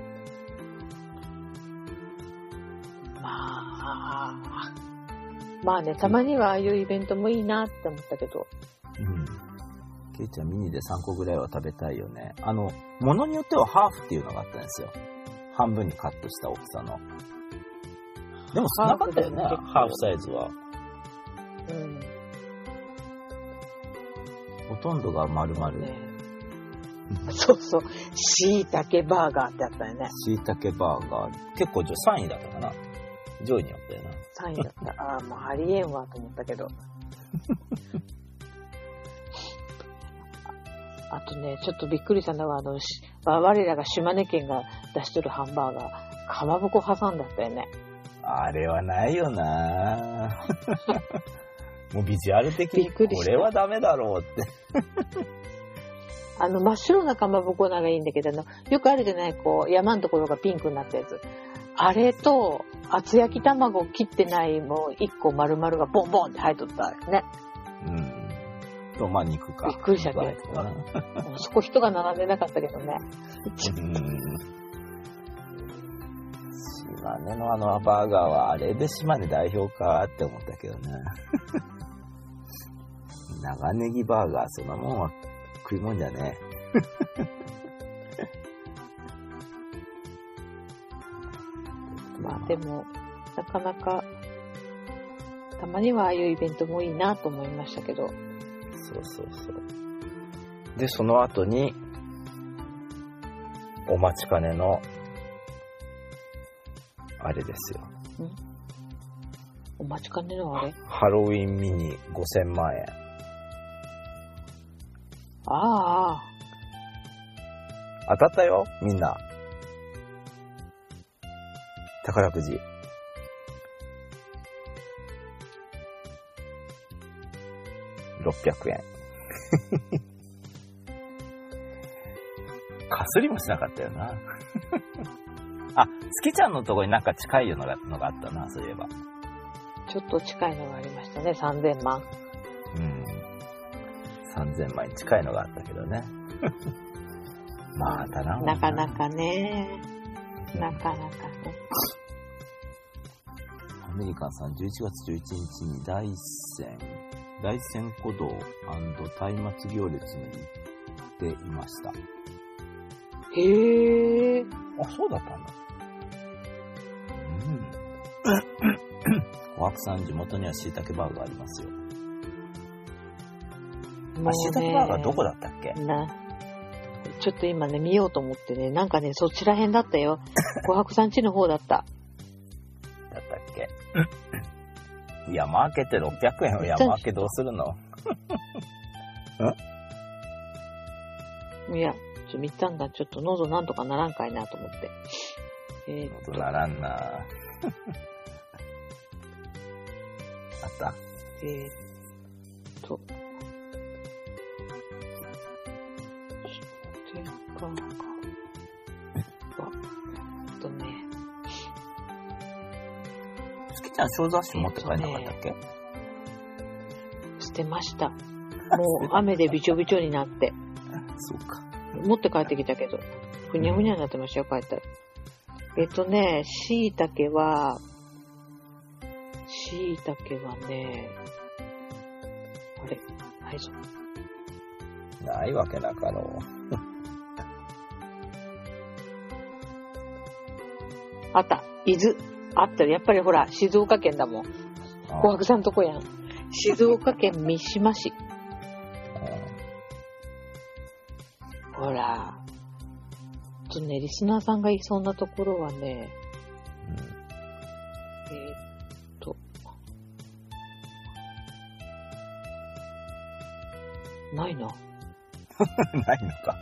まあ、まあね、たまにはああいうイベントもいいなって思ったけど。 うん。ケイちゃんミニでさんこぐらいは食べたいよね。あの、ものによってはハーフっていうのがあったんですよ。半分にカットした大きさの。でも少なかったよね、ハーフサイズは。 うん。 ほとんどが丸々。 ね、そうそう。しいたけバーガーってあったよね。 しいたけバーガー。結構さんいだったかな。上位によったよな。 さんいだった。ああ、もうありえんわと思ったけど。あとね、ちょっとびっくりしたのは、あの、我らが島根県が出しとるハンバーガー、かまぼこ挟んだったよね。 あれはないよなもうビジュアル的にこれはダメだろうってあの真っ白なかまぼこならいいんだけど、あのよくあるじゃない、こう山のところがピンクになったやつ、あれと厚焼き卵切ってないもういっこ丸々がボンボンって入っとったね。 うんと、まあ肉か。 びっくりしたけどそこ人が並んでなかったけどね。 うん島根のあのバーガーはあれで島根代表かって思ったけどね長ネギバーガー、そんなもんは食い物じゃねえまあでもなかなかたまにはああいうイベントもいいなと思いましたけど。 そうそうそう。でその後にお待ちかねのあれですよ。 んお待ちかねのあれ？ ハロウィンミニごせんまんえん。 ああ。 当たったよ、みんな。宝くじ。ろっぴゃくえん。かすりもしなかったよな。あ、月ちゃんのところになんか近いようなのがあったな、そういえば。 ちょっと近いのがありましたね、さんぜんまん。 うん。さんぜんまんに近いのがあったけどね。まあ、当たらんわな。 なかなかね。なかなかね。 アメリカンさん、じゅういちがつじゅういちにちに大山、大山古道&松明行列に行っていました。 へー。 あ、そうだったんだ。うん。小白さん、地元にはしいたけバーガーありますよ。 もうね、 あ、しいたけバーガーどこだったっけ？ な、ちょっと今ね、見ようと思ってね、なんかね、そちら辺だったよ。小白さん家の方だった。 だったっけ？山開けてろっぴゃくえんを山開けどうするの？ んいや、ちょ、みっつぁんがちょっと喉なんとかならんかいなと思って。えー、っと。 喉ならんなあった？ えー、っと。ステッカーか。あとね。 月ちゃん、小雑誌持って帰んなかったっけ？ ね、捨てました。もう雨でびちょびちょになって。 そうか。 持って帰ってきたけど、ふにゃふにゃになってましたよ、帰ったら。えっとね、しいたけは、しいたけはね、あれ、ないぞ。 ないわけなかろう。 あった、伊豆。あった、やっぱりほら、静岡県だもん。小白さんとこやん。静岡県三島市。ほら、ちょっとね、リスナーさんがいそうなところはね、うん、えー、っと、ないな。 ないのか。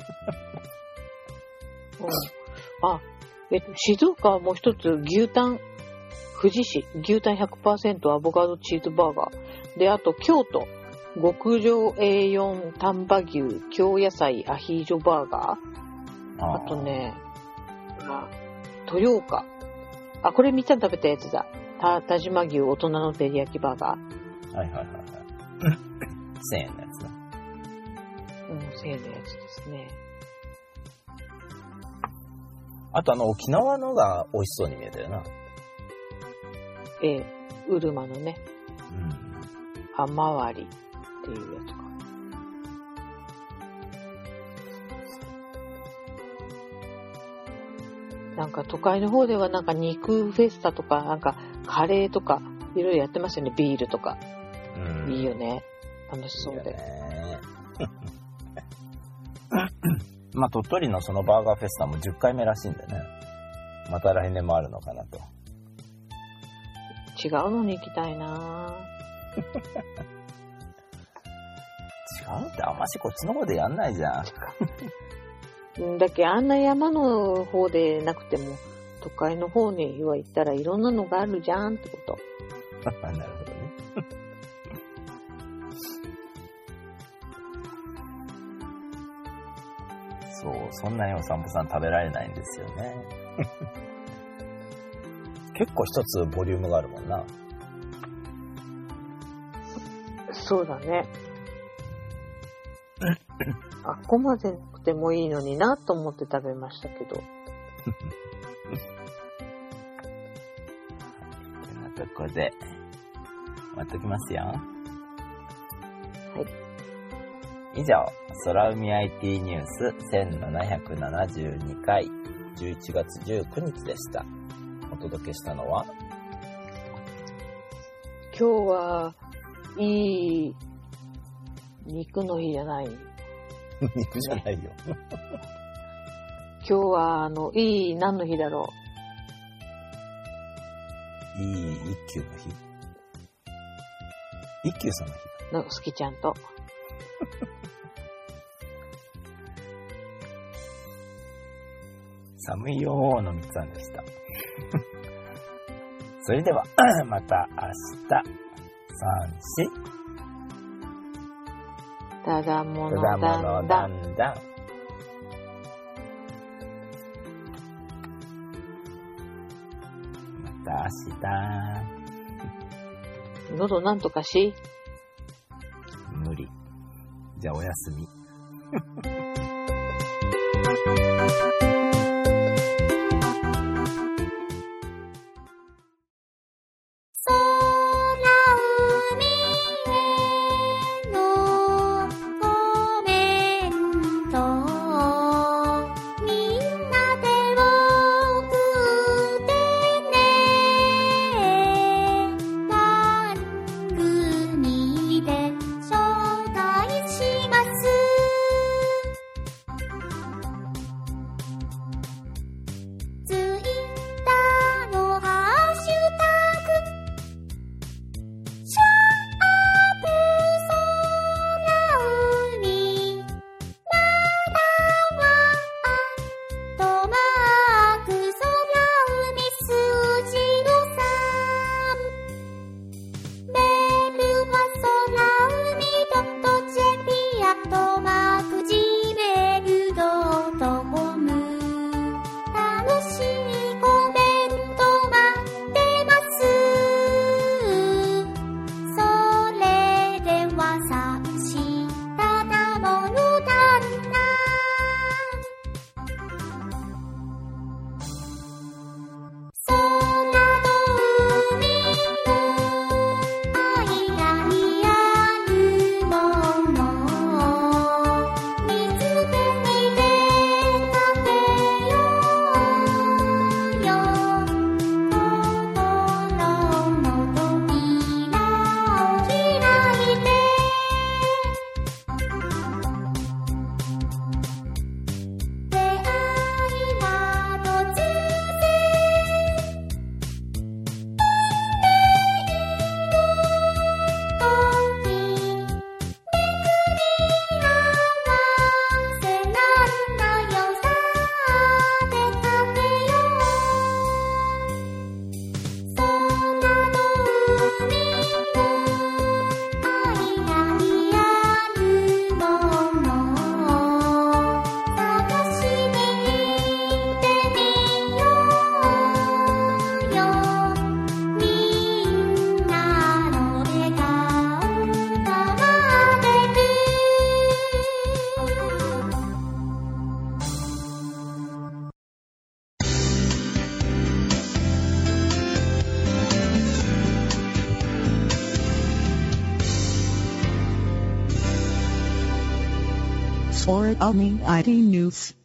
うん。あ、えっと、静岡はもう一つ、牛タン、富士市、牛タン ひゃくパーセント アボカドチーズバーガー。で、あと、京都、 極上 エーよん 丹波牛京野菜アヒージョバーガー。ああとね、あ豊岡。あ、これみっちゃん食べたやつだ。た、田島牛大人の照り焼きバーガー。 はいはいはいはい。せんえんのやつだ。 うん、せんえんのやつですね。 あとあの、沖縄のが美味しそうに見えたよな。 ええ、うるまのね、 うん。 甘割りっていうやつか。なんか都会の方ではなんか肉フェスタとか、なんかカレーとか、いろいろやってますよね、ビールとか。 うん。 いいよね。楽しそういいよで。 ね。まあ、鳥取のそのバーガーフェスタもじゅっかいめらしいんでね。また来年もあるのかなと。 違うのに行きたいな違うってあんましこっちの方でやんないじゃん。 ぁ。だっけ、あんな山の方でなくても、都会の方には行ったらいろんなのがあるじゃんってこと。 なるほどね。そう、そんなにお散歩さん食べられないんですよね。結構一つボリュームがあるもんな。 そうだね。あっこまでなくてもいいのになと思って食べましたけど。 こんなとこで、終わっときますよ。はい。以上、空海 アイティー ニュースせんななひゃくななじゅうにかいじゅういちがつじゅうくにちでした。お届けしたのは、 今日はいい肉の日じゃない。 肉じゃないよ。 今日はあのいい何の日だろいい一休の日。一休さんの日。 う。の好きちゃんと。 寒いよーのみつさんでした。それでは、また明日、三四。 ただものただだものんだん。 だんだん。また明日。 喉なんとかし。 無理。じゃあおやすみ。 or Omni アイティー News.